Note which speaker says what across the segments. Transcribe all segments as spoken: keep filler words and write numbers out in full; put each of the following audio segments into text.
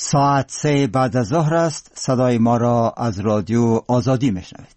Speaker 1: ساعت سه بعد از ظهر است. صدای ما را از رادیو آزادی میشنوید.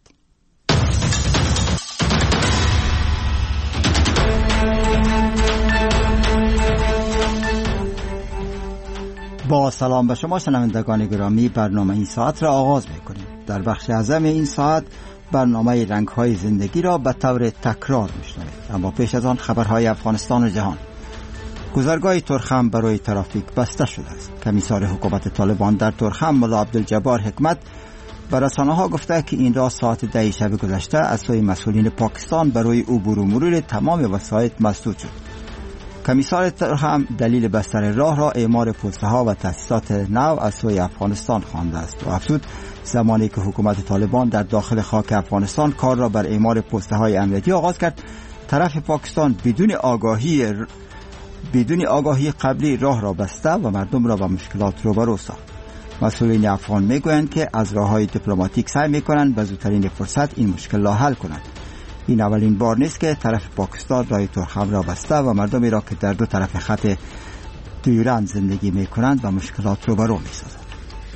Speaker 1: با سلام به شما شنوندگان گرامی، برنامه این ساعت را آغاز میکنیم. در بخش اعظم این ساعت برنامه رنگ‌های زندگی را به طور تکرار میشنوید، اما پیش از آن خبرهای افغانستان و جهان. گذرگاه ترخم برای ترافیک بسته شده است. کمیسار حکومت طالبان در ترخم ملا عبدالجبار حکمت به رسانه‌ها گفته که این را ساعت ده شب گذشته از سوی مسئولین پاکستان برای عبور و مرور تمام وسایط مسدود شد. کمیسار ترخم دلیل بستر راه را اعمار پوسته‌ها و تأسیسات نو از سوی افغانستان خوانده است و افزود زمانی که حکومت طالبان در داخل خاک افغانستان کار را بر اعمار پوسته‌های امنیتی آغاز کرد، طرف پاکستان بدون آگاهی بدون آگاهی قبلی راه را بسته و مردم را با مشکلات روبرو ساخت. مسئولین افغان میگویند که از راه‌های دیپلماتیک سعی میکنند به زودترین فرصت این مشکل را حل کنند. این اولین بار نیست که طرف پاکستان راه ترخم را بسته و مردمی را که در دو طرف خط دیورند زندگی میکنند با مشکلات روبرو میسازند.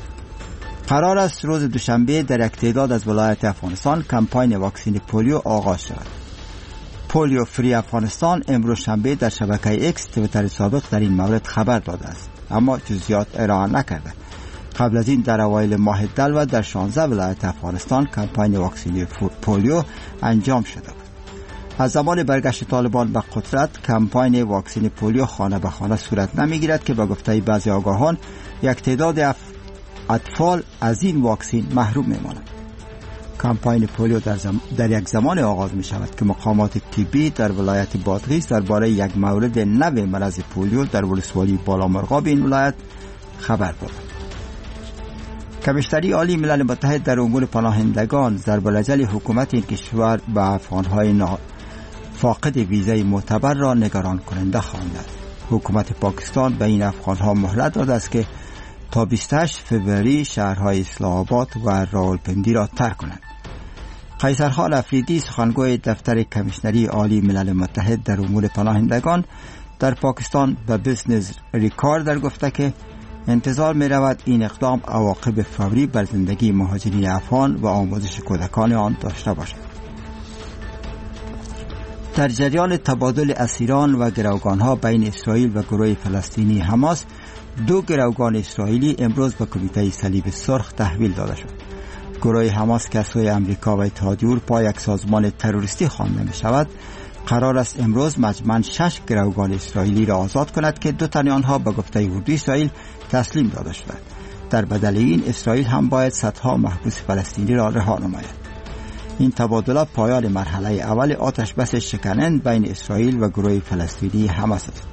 Speaker 1: قرار است روز دوشنبه در یک تعداد از ولایات افغانستان کمپاین واکسین پولیو آغاز شود. پولیو فری افغانستان امروز شنبه در شبکه اکس تویتر سابق در این مورد خبر داده است، اما جزئیات ارائه نکرده. قبل از این در اوایل ماه دلو در شانزده ولایت افغانستان کمپاین واکسینی پولیو انجام شده بود. از زمان برگشت طالبان به قدرت کمپاین واکسین پولیو خانه به خانه صورت نمیگیرد که به گفته بعضی آگاهان یک تعداد اطفال از این واکسین محروم میمانند. کمپاین پولیو در, زم... در یک زمان آغاز می شود که مقامات طبی در ولایت بادغیس درباره یک مورد نو مرض پولیو در ولسوالی بالامرغاب این ولایت خبر دادند. کمیشنری عالی ملل متحد در امور پناهندگان ضرب‌العجل حکومت این کشور به افغان‌های نا... فاقد ویزای معتبر را نگران کننده خوانده است. حکومت پاکستان به این افغان‌ها مهلت داده است که تا بیست و هشت فوریه شهرهای اسلام آباد و راولپنڈی را ترک کنند. قیصرخان افریدی سخنگوی دفتر کمیشنری عالی ملل متحد در امور پناهندگان در پاکستان به بیزنس ریکارد در گفته که انتظار می رود این اقدام عواقب فوری بر زندگی مهاجرین افغان و آموزش کودکان آن داشته باشد. در جریان تبادل اسیران و گروگانها بین اسرائیل و گروه فلسطینی حماس، دو گروگان اسرائیلی امروز به کمیته صلیب سرخ تحویل داده شد. گروه حماس که از سوی امریکا و اتحادیه اروپا یک سازمان تروریستی خوانده می شود، قرار است امروز مجموعاً شش گروگان اسرائیلی را آزاد کند که دو تن آنها به گفته اردوی اسرائیل تسلیم داده شدند. در بدل این اسرائیل هم باید صدها محبوس فلسطینی را رها نماید. این تبادله پایان مرحله اول آتش بس شکننده بین اسرائیل و گروه فلسطینی حماس است.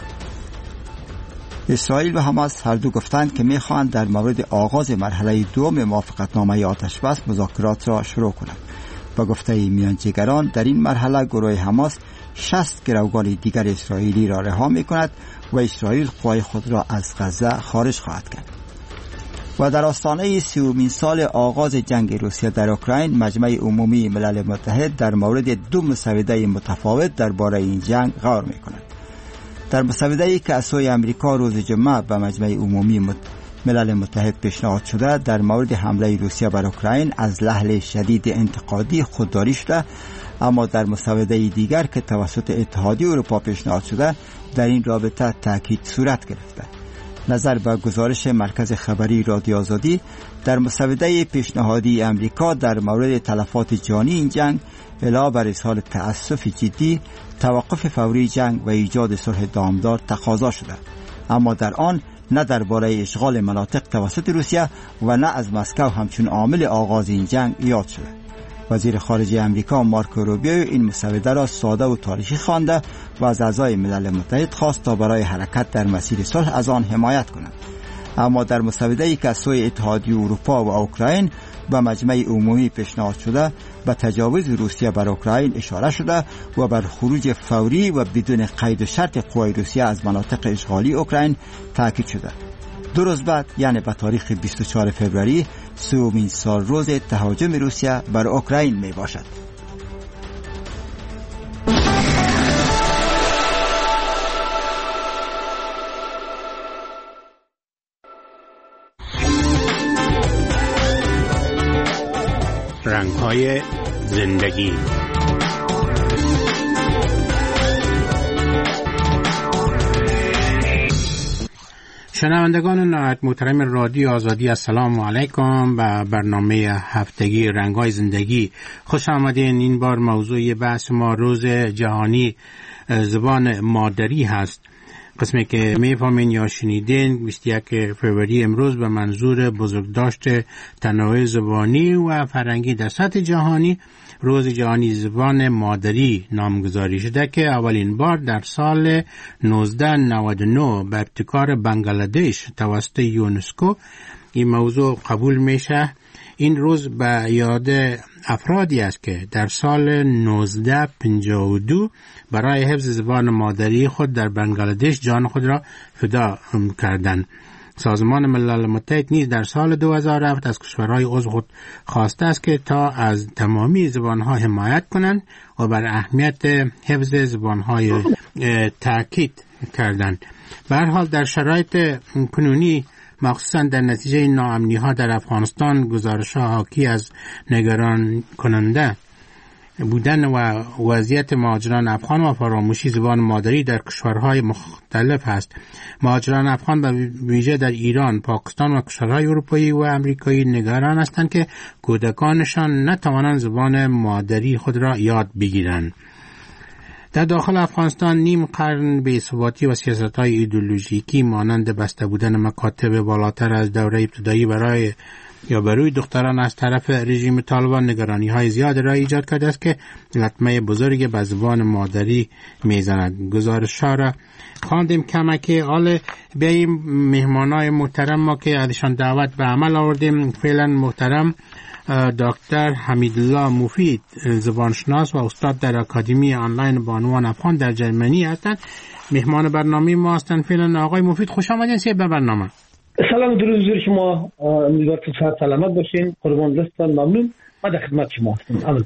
Speaker 1: اسرائیل و حماس هر دو گفتند که می‌خواهند در مورد آغاز مرحله دوم موافقتنامه آتش بس مذاکرات را شروع کنند. با گفته میانجیگران در این مرحله گروه حماس شصت گروگان دیگر اسرائیلی را رها می‌کند و اسرائیل قوای خود را از غزه خارج خواهد کرد. و در آستانه سیومین سال آغاز جنگ روسیه در اوکراین، مجمع عمومی ملل متحد در مورد دو مسوده متفاوت درباره این جنگ قرار می‌کند. در مسوده‌ای که از سوی امریکا روز جمعه به مجمع عمومی ملل متحد پیشنهاد شده در مورد حمله روسیه بر اوکراین از لحن شدید انتقادی خودداری شده، اما در مسوده دیگر که توسط اتحادیه اروپا پیشنهاد شده در این رابطه تاکید صورت گرفته. نظر به گزارش مرکز خبری رادیو آزادی، در مسوده پیشنهادی امریکا در مورد تلفات جانی این جنگ علاوه بر اظهار تأسف جدی، توقف فوری جنگ و ایجاد صلح دامدار تقاضا شده، اما در آن نه درباره اشغال مناطق توسط روسیه و نه از مسکو همچون عامل آغاز این جنگ یاد شده. وزیر خارجه امریکا مارکو روبیو این مسوده را ساده و تاریخی خوانده و از اعضای ملل متحد خواست تا برای حرکت در مسیر صلح از آن حمایت کنند. اما در مسوده‌ای که از سوی اتحادیه اروپا و اوکراین به مجمع عمومی پیشنهاد شده، به تجاوز روسیه بر اوکراین اشاره شده و بر خروج فوری و بدون قید و شرط قوای روسیه از مناطق اشغالی اوکراین تاکید شده. دو روز بعد، یعنی به تاریخ بیست و چهارم فوریه، سومین سال روز تهاجم روسیه بر اوکراین می باشد.
Speaker 2: رنگ‌های زندگی. شنوندگان نهایت محترم رادیو آزادی، السلام علیکم. و برنامه هفتگی رنگ‌های زندگی خوش آمدین. این بار موضوع بحث ما روز جهانی زبان مادری هست. قسمی که میفهمین یا شنیدین بیست و یک فوریه امروز به منظور بزرگداشت تنوع زبانی و فرهنگی در سطح جهانی روز جهانی زبان مادری نامگذاری شده که اولین بار در سال نوزده نود و نه به ابتکار بنگلادش توسط یونسکو این موضوع قبول میشه. این روز به یاد افرادی است که در سال نوزده پنجاه و دو برای حفظ زبان مادری خود در بنگلادش جان خود را فدا کردند. سازمان ملل متحد نیز در سال دو هزار و هفت از کشورهای عضو خود خواسته است که تا از تمامی زبانها حمایت کنند و بر اهمیت حفظ زبانهای تاکید کردند. به هر حال در شرایط کنونی مخصوصا در نتیجه ناامنی ها در افغانستان گزارش ها حاکی از نگران کننده بودن و وضعیت مهاجران افغان و فراموشی زبان مادری در کشورهای مختلف هست. مهاجران افغان به ویژه در ایران، پاکستان و کشورهای اروپایی و امریکایی نگران هستند که کودکانشان نتوانند زبان مادری خود را یاد بگیرند. در داخل افغانستان نیم قرن بی‌ثباتی و سیاست‌های ایدئولوژیکی مانند بسته بودن مکاتب بالاتر از دوره ابتدایی برای یا بروی دختران از طرف رژیم طالبان نگرانی‌های زیاد را ایجاد کرده است که لطمه بزرگ به زبان مادری میزند. گزارش‌ها را خواندیم کمکی حال بیاییم مهمانای محترم ما که ازشان دعوت به عمل آوردیم. فعلا محترم دکتر حمیدالله مفید زبانشناس و استاد در اکادمی آنلاین بانوان افغان در جرمنی هستند. مهمان برنامه ما هستند. فعلا آقای مفید خوش آمدین به برنامه.
Speaker 3: سلام درود زیر شما، امیدوارم که صحت سلامت باشین. قربان دستتان، ممنون. ما در خدمت شما هستم.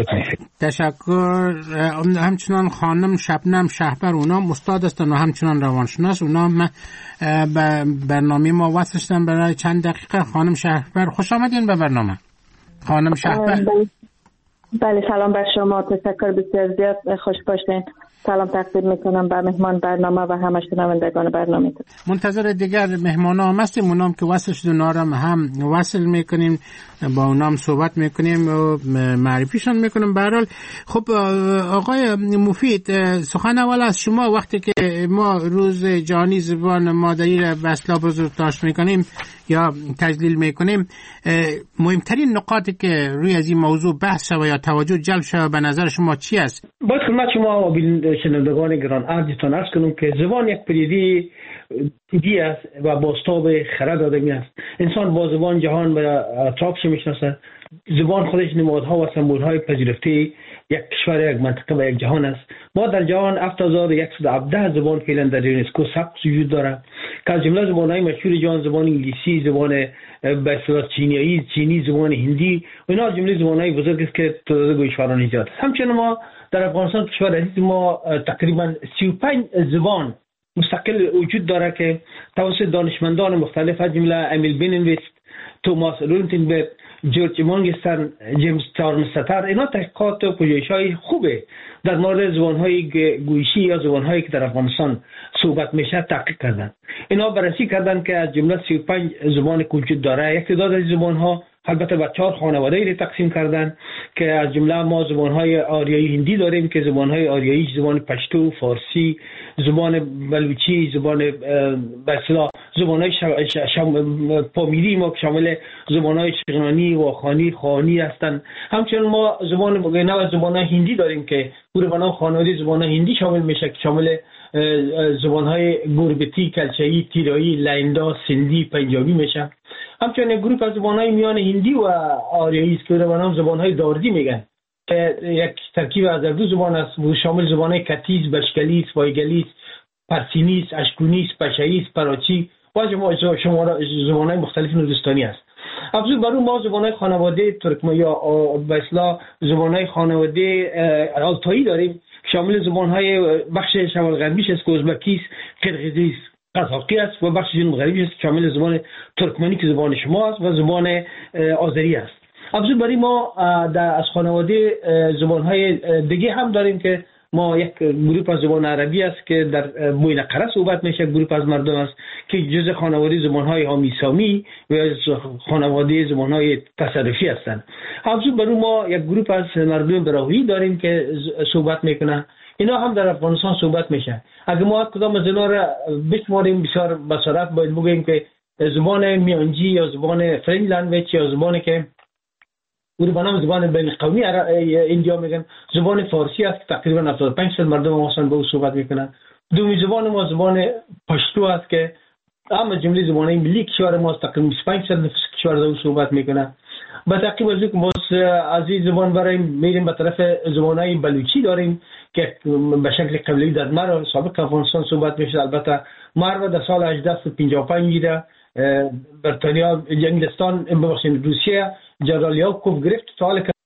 Speaker 1: تشکر. همچنان خانم شبنم شهبر اونام استاد هستند و همچنان روانشناس. اونام به برنامه ما وصل شدن برای چند دقیقه. خانم شهبر خوش آمدین به برنامه. خانم شهبر.
Speaker 4: بله سلام بر شما، تشکر بسیار زیاد، خوش باشین. سلام تقدیم میکنم به مهمان برنامه و همه شنوندگان برنامه.
Speaker 1: منتظر دیگر مهمان ها هستیم. اونام که وصل شدن هم هم وصل میکنیم، با اونام صحبت میکنیم و معرفیشان میکنیم. به هر حال خب آقای مفید، سخن اول از شما. وقتی که ما روز جهانی زبان مادری را به اصطلاح بزرگداشت میکنیم یا تجلیل میکنیم، مهمترین نقاطی که روی از این موضوع بحث شود یا توجه جلب شود به نظر شما چی است؟
Speaker 3: با خدمت شما و شنوندگان گران عرضتان عرض کنم که زبان یک پدیده طبیعی است و بازتاب خرد آدمی است. انسان با زبان جهان و اطرافش میشناسد. زبان خودش نمادها و سمبولهای پذیرفته یک کشور، یک منطقه و یک جهان است. ما در جهان هفت هزار و صد و هفده زبان فعلا در یونسکو ثبت وجود دارد که از جمله زبانهای مشهور جهان زبان انگلیسی، زبان به اصطلاح چینی، چینی، زبان هندی و اینا از جمله زبانهای بزرگ است که تعداد گوشواران زیاد است. همچنین ما در افغانستان کشور عزیز ما تقریبا سی و پنج زبان مستقل وجود داره که توسط دانشمندان مختلف از جمله امیل بنویست، توماس رونتنبرگ، جورج مانگستن، جیمز تارمستر، اینا تحقیقات و پژوهش‌های خوبه در مورد زبان‌های گویشی یا زبان‌هایی که در افغانستان صحبت میشه تحقیق کردن. اینا بررسی کردن که از جمله سی و پنج زبان وجود داره. یک تعداد از زبان‌ها البته به چهار خانواده‌ای تقسیم کردن که از جمله ما زبان‌های آریایی هندی داریم که زبان‌های آریایی زبان پشتو، فارسی، زبان بلوچی، زبان به اصطلاح زبان‌های پامیری ما که شامل زبان‌های شغنانی و خانی خانی هستند. همچنین ما زبان نوع زبان‌های هندی داریم که گروه خانواده زبان‌های هندی شامل میشه که شامل زبان‌های گربتی، کلچه‌ای، تیرایی، لیندا، سندی، پنجابی میشه. همچنین گروه از زبان‌های میان هندی و آریایی است که به زبان‌های داردی میگن که یک ترکیب از دو زبان است و شامل زبان‌های کتیز، بشکلی، وایگلی، پرسینی، اشکونی، پشایی، پراچی و زبان‌های مختلف نورستانی است. افزون بر اون ما زبان‌های خانواده ترکمن یا به اصطلاح زبان‌های خانواده آلتایی داریم شامل زبان‌های بخش شمال غربیش است که ازبکی است، قرقیزی است، قزاقی است و بخش جنوب غربی است شامل زبان ترکمنی که زبان شما است و زبان آذری است. افزون برای ما در از خانواده زبانهای دیگه هم داریم که ما یک گروه از زبان عربی است که در موینقره صحبت میشه، گروه از مردم است که جزء خانواده زبانهای آمی سامی و خانواده زبانهای تصرفی هستند. افزون بر ما یک گروه از مردم براهویی داریم که صحبت میکنه، اینا هم در افغانستان صحبت میشه. اگه ما کدام از اینا را بشماریم بسیار بصارت باید بگیم که زبان میانجی یا زبان فرنج لنگویج یا زبانی که گروه به نام زبان بین قومی ایندیا میگن، زبان فارسی است که تقریبا هفتاد و پنج درصد مردم ما با او صحبت میکنن. دومی زبان ما زبان پشتو است که هم جمله زبانهای ملی کشور ما تقریبا بیست و پنج درصد نفوس کشور با او صحبت میکنه. با تعقیب از اینکه ما از این زبان برای میریم به طرف زبانهای بلوچی داریم که به شکل قبلی در مر سابق افغانستان صحبت میشه. البته مر در سال هجده پنجاه و پنج در بریتانیا انگلستان ببخشید روسیه جنرال یاکوب گرفت تا حال که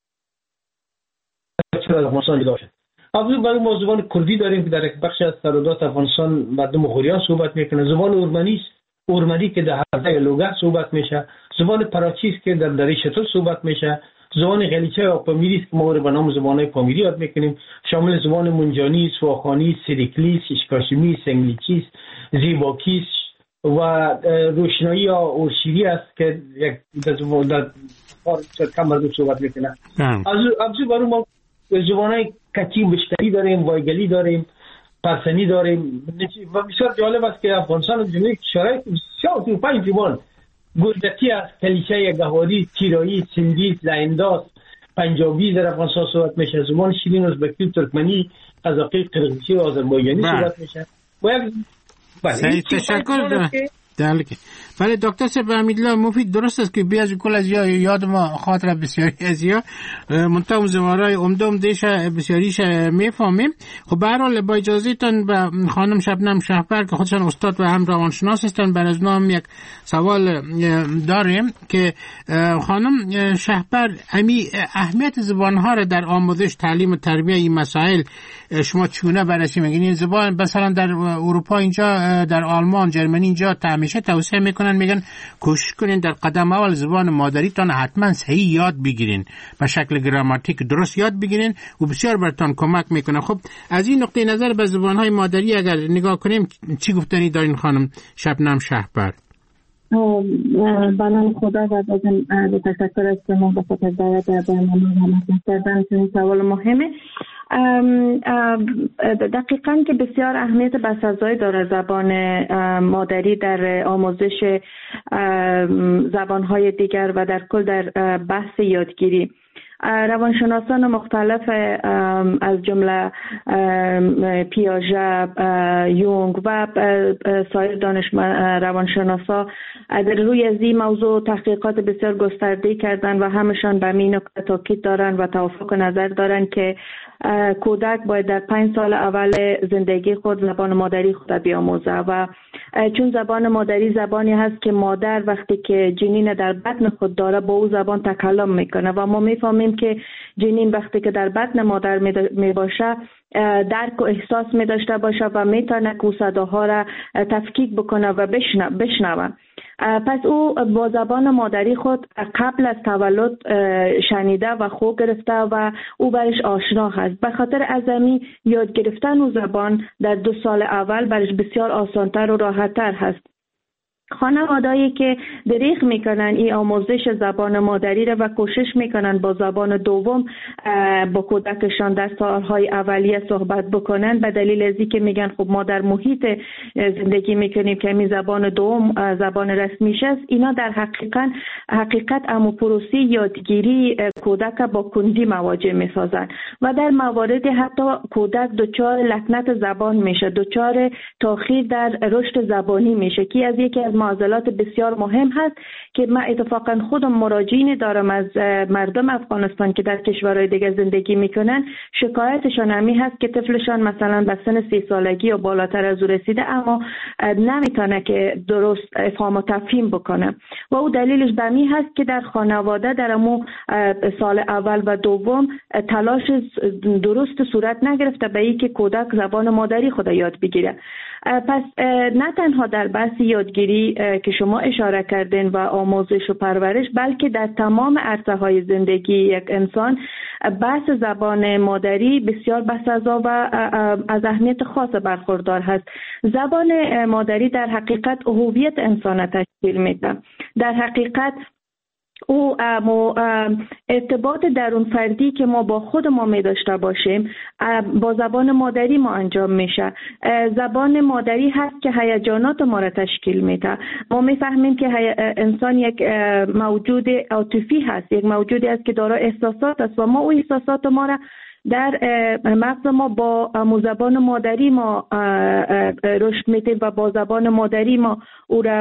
Speaker 3: افغانستان جدا شد. افزون برای ما زبان کردی داریم که در یک بخش از سرودات افغانستان مردم غوریان صحبت میکنه. زبان اورمنی است، اورمنی که در حوزه لوگه صحبت میشه. زبان پراچی است که در دره شتر صحبت میشه. زبان غلیچه یا پامیری است که ما به نام زبانهای پامیری یاد میکنیم، شامل زبان منجانی، سواخانی، سریکلی، اشکاشمی، سنگلیچی، زیباکی و روشنایی یا اورشیری است که یک در کم مردم صحبت میکنه. از ابزو برای ما زبانهای کچی بشتری داریم، وایگلی داریم، پرسنی داریم و بسیار جالب است که افغانستان جمعه کشورهای بسیار تو پنج زبان گردکی است، کلیشه، گهواری، تیرایی، سندی، لانداز، پنجابی در افغانستان صحبت میشه. زبان شیرین، ازبکی، ترکمنی، قزاقی، قرغیزی و آذربایجانی صحبت میشه. و یک
Speaker 2: بله تشکر دلکه. بله دکتر صاحب امیدالله مفید درست است که بیاز کل از یاد ما خاطر بسیاری از یا منتهم زمارای عمدم دیش بسیاریش میفهمیم. خب به هر حال با اجازهتون به خانم شبنم شهپر که خودشان استاد و هم روانشناس هستن بر از نام یک سوال داریم که خانم شهپر امی اهمیت زبانها را در آموزش تعلیم و تربیه این مسائل شما چونه بررسی میگین؟ این زبان مثلا در اروپا اینجا در آلمان جرمنی اینجا همیشه توصیه میکنن میگن کوشش کنین در قدم اول زبان مادریتان حتما صحیح یاد بگیرین، به شکل گراماتیک درست یاد بگیرین و بسیار براتون کمک میکنه. خب از این نقطه نظر به زبانهای مادری اگر نگاه کنیم چی گفتنی دارین خانم شبنم شهپر؟
Speaker 4: با نام خدا و بازم تشکر از شما به خاطر دعوت در برنامه کردن. این سوال مهمه. دقیقاً که بسیار اهمیت بسزایی داره زبان مادری در آموزش زبانهای دیگر و در کل در بحث یادگیری. روانشناسان مختلف از جمله پیاژه، یونگ و سایر دانشمند روانشناسا در روی از این موضوع تحقیقات بسیار گسترده کردن و همشان به این نکته تاکید دارن و توافق نظر دارن که کودک باید در پنج سال اول زندگی خود زبان مادری خود بیاموزه و چون زبان مادری زبانی هست که مادر وقتی که جنین در بطن خود داره با او زبان تکلم میکنه و ما میفهمیم که جنین وقتی که در بطن مادر می باشه درک و احساس می داشته باشه و میتونه که صداها را تفکیک بکنه و بشنوه. پس او با زبان مادری خود قبل از تولد شنیده و خو گرفته و او برش آشنا هست. به خاطر ازمی یاد گرفتن او زبان در دو سال اول برش بسیار آسانتر و راحتتر هست. خانوادهایی که دریغ میکنن این آموزش زبان مادری را و کوشش میکنن با زبان دوم با کودکشان در سالهای اولیه صحبت بکنن به دلیل ازی که میگن خب ما در محیط زندگی میکنیم که می زبان دوم زبان رسمیش است، اینا در حقیقت حقیقت امو پروسی یادگیری کودک با کندی مواجه میسازن و در موارد حتی کودک دچار لکنت زبان میشه، دچار تاخیر در رشد زبانی میشه که از یکی از معضلات بسیار مهم هست که من اتفاقا خودم مراجعینی دارم از مردم افغانستان که در کشورهای دیگه زندگی میکنن، شکایتشان همی هست که طفلشان مثلا به سن سی سالگی یا بالاتر از او رسیده اما نمیتونه که درست افهام و تفهیم بکنه و او دلیلش بمی هست که در خانواده در امو سال اول و دوم تلاش درست صورت نگرفته به این که کودک زبان مادری خود یاد بگیره. پس نه تنها در بحث یادگیری که شما اشاره کردین و آموزش و پرورش، بلکه در تمام عرصه‌های زندگی یک انسان بحث زبان مادری بسیار بسزا و از اهمیت خاص برخوردار هست. زبان مادری در حقیقت هویت انسان تشکیل میده. در حقیقت او ارتباط درون فردی که ما با خود ما می داشته باشیم با زبان مادری ما انجام میشه. زبان مادری هست که هیجانات ما را تشکیل میده. ما میفهمیم که انسان یک موجود عاطفی هست، یک موجودی است که دارای احساسات است و ما او احساسات ما را در مغز ما با زبان مادری ما رشد میدیم و با زبان مادری ما او را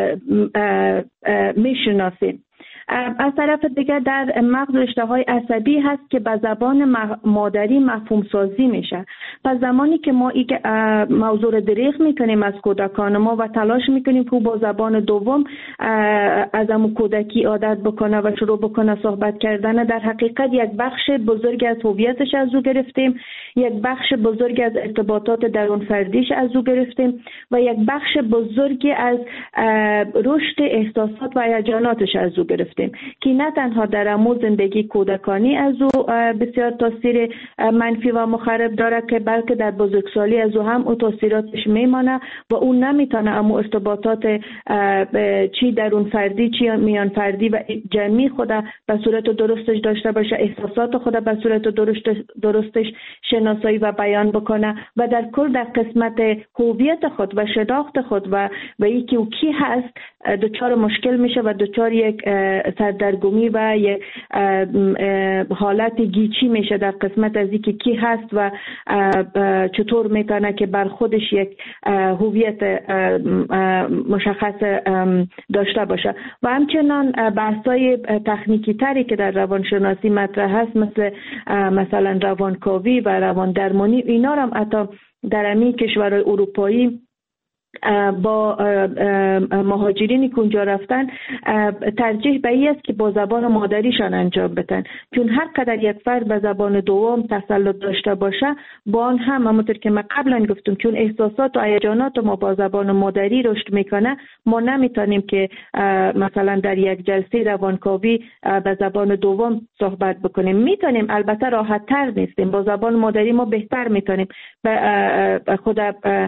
Speaker 4: میشناسیم. از طرف دیگر در مغز رشته‌های عصبی هست که به زبان مادری مفهوم سازی میشه. پس زمانی که ما این موضوع رو دریغ میکنیم از کودکان ما و تلاش میکنیم که با زبان دوم از همون کودکی عادت بکنه و شروع بکنه صحبت کردن، در حقیقت یک بخش بزرگ از هویتش از او گرفتیم، یک بخش بزرگ از ارتباطات درون فردیش از او گرفتیم و یک بخش بزرگی از رشد احساسات و هیجاناتش از او گرفتیم که نه تنها در امو زندگی کودکانی از او بسیار تاثیر منفی و مخرب داره که بلکه در بزرگسالی از او هم او تاثیراتش میمانه و اون نمیتونه امو ارتباطات چی درون فردی چی میان فردی و جمعی خود به صورت درستش داشته باشه، احساسات خود به صورت درستش شناسایی و بیان بکنه و در کل در قسمت هویت خود و شناخت خود و و یکی او کی هست دچار مشکل میشه و دچار یک سردرگمی و یک حالت گیچی میشه در قسمت از اینکه کی هست و چطور میتونه که بر خودش یک هویت مشخص داشته باشه. و همچنان بحث‌های تکنیکی تری که در روانشناسی مطرح هست مثل مثلا روانکاوی و روان درمانی، اینا هم حتی در همین کشورهای اروپایی با مهاجرینی که اونجا رفتن ترجیح به این است که با زبان مادریشان انجام بدن، چون هر قدر یک فرد به زبان دوم تسلط داشته باشه با آن هم همونطور که من قبلا گفتم چون احساسات و هیجانات ما با زبان مادری رشد میکنه، ما نمیتونیم که مثلا در یک جلسه روانکاوی به زبان دوم صحبت بکنیم. میتونیم، البته راحت تر نیستیم، با زبان مادری ما بهتر میتونیم به خود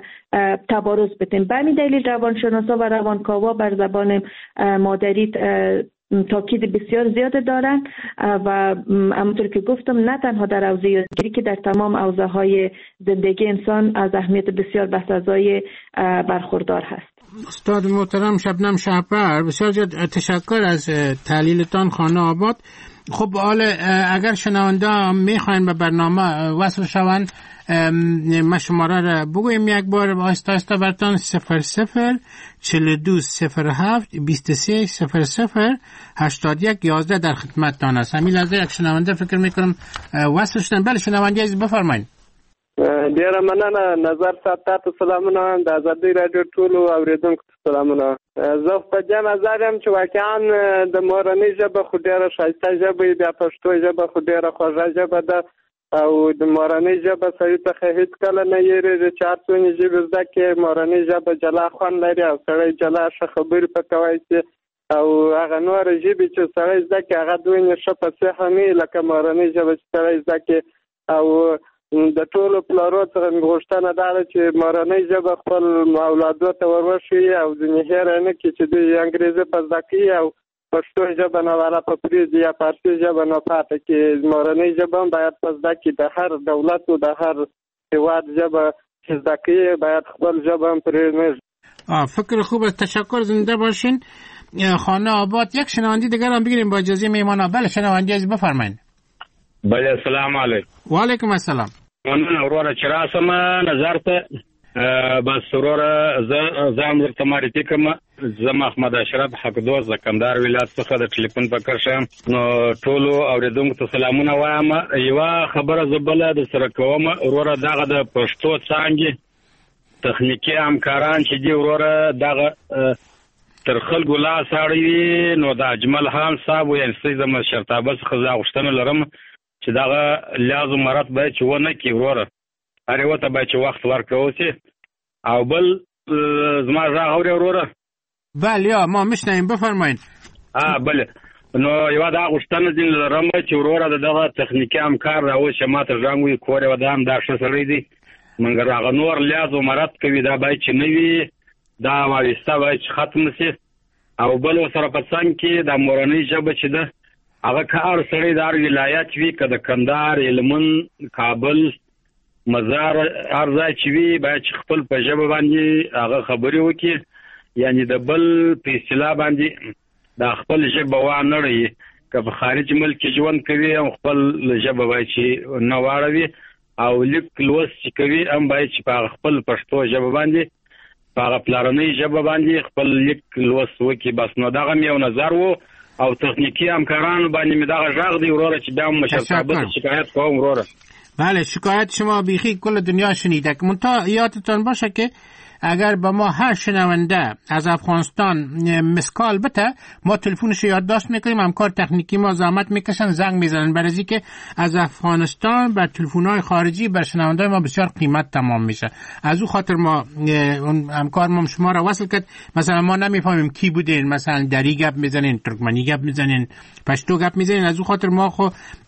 Speaker 4: تبارز بدیم. به همین دلیل روانشناسا و روانکاوا بر زبان مادری تاکید بسیار زیاد دارن و همونطور که گفتم نه تنها در حوزه یادگیری که در تمام حوزه‌های زندگی انسان از اهمیت بسیار بسزای برخوردار هست.
Speaker 2: استاد محترم شبنم شهپر، بسیار زیاد تشکر از تحلیلتان خانه آباد. خب حالا اگر شنونده میخواین به برنامه وصل شوند، ما شماره را بگویم یک بار آهسته آهسته براتون: صفر صفر چهل و دو صفر هفت بیست و سه صفر صفر هشتاد و یک یازده در خدمتتان است. همین لحظه یک شنونده فکر میکنم وصل شدن. بله شنونده عزیز بفرمایید.
Speaker 5: ډیره مننه. نظر صاحب تاسو سلامونه، د ازادي رادیو ټولو اوریدونکو سلامونه. زه په دې نظر یم چې واقعا د مورنۍ ژبه خو ډیره ښایسته ژبه ده، پښتو ژبه خو ډیره خوږه ژبه ده او د مورنۍ ژبه سړي څخه هیڅ کله نه یېرېږي چې هر څومره ژبې زده کړي مورنۍ ژبه جلا خوند لري او سړی جلا ښه خبرې پکې کولی شي او هغه نورې ژبې چې سړی زده کړي هغه دومره ښه فصیحه نه وي لکه مورنۍ ژبه چې سړی زده کړي. او د ټولو پلارو څخه مې غوښتنه دا ده چې مورنۍ ژبه خپل اولادو ته ور وښیي او ځینې هېر نه کړي چې دوی انګریزي په زده کوي او پښتو ژبه نه والا په پرېږدي یا فارسي ژبه نه پاتې کړي. مورنۍ ژبه هم باید په زده کړي. د هر دولت و د هر هېواد ژبه چې زده کوي باید خپل ژبه هم پرېږدي.
Speaker 2: فکر خوب است. تشکر. زنده باشین. خانه آباد. یک شنونده دیگر هم بگیریم با اجازه میهمانا. بله شنونده عزیز بفرمایید.
Speaker 6: بله السلام علیکم.
Speaker 2: و علیکم السلام.
Speaker 6: مننه وروره چې راسم نظر ته بس وروره زه هم درته معرفي کوم. زه محمد اشرف حقدوست د کندهار ولایت څخه د ټلیفون په کار شم. نو ټولو اورېدونکو ته سلامونه وایم. یوه خبره زه بله د سره کوم وروره، دغه د پښتو څانګې تخنیکي همکاران چې دي وروره دغه تر خلکو لاس اړوي، نو د اجمل خان صاحب ویل سي د مشرتابه څخه زه غوښتنه لرم چې دغه لازم مرات باید چې ونه کړي وروره، هر یوه ته باید چې وخت ورکړی اوسي او بل زما غږ اوري وروره؟
Speaker 2: بله یا ما میشنویم، بفرمایید.
Speaker 6: ها بله. نو یو دا غوښتنه دې لرم چې وروره د دغه تخنیکي همکار راوړي چې ماته زنګ وي کور یې ودام دا ښه سړی دی مګر هغه نور لیاز و مرض کوي دا باید چې نه وي، دا وایسته باید چې ختم شي. او بل ورسره په څنګ کې د مورنۍ ژبه چې ده هغه که هر سړی د هر ولایت وي، که د کندهار، هلمند، کابل، مزار، هر ځای چې وي باید چې خپل په ژبه باندې هغه خبرې وکړي، یعنی د بل په اصطلاح باندې دا خپل ژبه وانړوي. که په خارج ملک کې ژوند کوي هم خپل ژبه باید چې نه واړوي، او لیک لوست چې کوي هم باید چې په خپل پښتو ژبه باندې په هغه پلارنۍ ژبه باندې خپل لیک لوست وکړي. بس نو دغه مې یو نظر و او تخنیکي همکارانو باندې مې دغه غږ دی وروره چې بیا هم مشرتابه ته شکایت کوم وروره.
Speaker 2: بله شکایت شما بیخی کل دنیا شنیده که منتها یادتان باشه که اگر با ما هر شنونده از افغانستان مسکال بته ما تلفنش یادداشت میکنیم، همکار تکنیکی ما زحمت میکشن زنگ میزنن، برای اینکه از افغانستان به تلفن‌های خارجی بر شنونده ما بسیار قیمت تمام میشه. از او خاطر ما اون همکار ما شما را وصل کرد. مثلا ما نمیفهمیم کی بودین، مثلا دری گپ میزنین، ترکمنی گپ میزنین، پشتو گپ میزنین. از او خاطر ما خو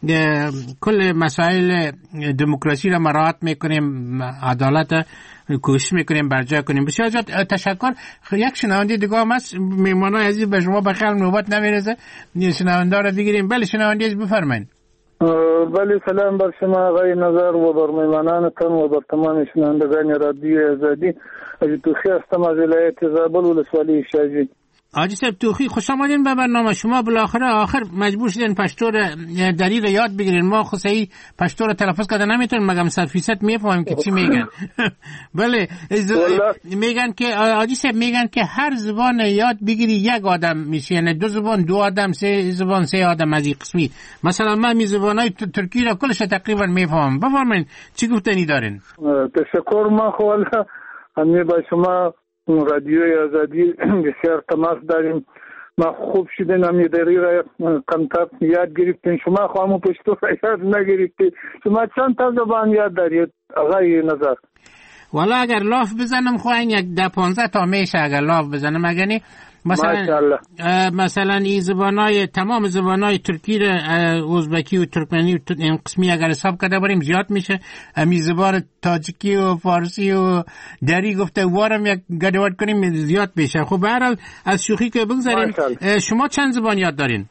Speaker 2: کل مسائل دموکراسی را مراعات میکنیم، عدالت کوشش میکنیم برجا کنیم. بسیار زیاد تشکر. یک شنونده دیگه هم هست، میمانای عزیز به شما بخیر نوبت نمیرسه، شنونده را بگیریم. بله شنونده عزیز بفرمایید.
Speaker 7: بله سلام بر شما آقای نظر و بر میمانانتان و بر تمام شنوندگان رادیو آزادی. حاجی توخی هستم از ولایت زابل ولسوالی شاجی.
Speaker 2: حاجی صاحب توخی خوش آمدین به برنامه. شما بالاخره آخر مجبور شدین پشتو دری رو یاد بگیرین. ما خود صحیح پشتو رو تلفظ کرده نمیتونیم، مگم صد فیصد میفهمیم که چی میگن. بله میگن که حاجی صاحب میگن که هر زبان یاد بگیری یک آدم میشه، یعنی دو زبان دو آدم، سه زبان سه آدم از این قسمی. مثلا من می زبانای ترکی رو کلش تقریبا میفهمم. بفرمایید چی گفتنی دارین؟
Speaker 7: تشکر. ما خو الله همه با شما رادیوی آزادی بسیار تماس داریم. ما خوب شدین همی داری را کنتاکت یاد گرفتین. شما خو همو پشتو را یاد نگرفتی. شما چند تا زبان یاد دارید آقای نظر؟
Speaker 2: والا اگر لاف بزنم خواهین یک ده پانزده تا میشه اگر لاف بزنم. اگر مثلا مثلا این زبانای تمام زبانای ترکی رو ازبکی و ترکمنی و این قسمی اگر حساب کرده بریم زیاد میشه. امی زبان تاجیکی و فارسی و دری گفته وارم یک گډوډ کنیم زیاد میشه. خب برحال از شوخی که بگذاریم، شما چند زبان یاد دارین؟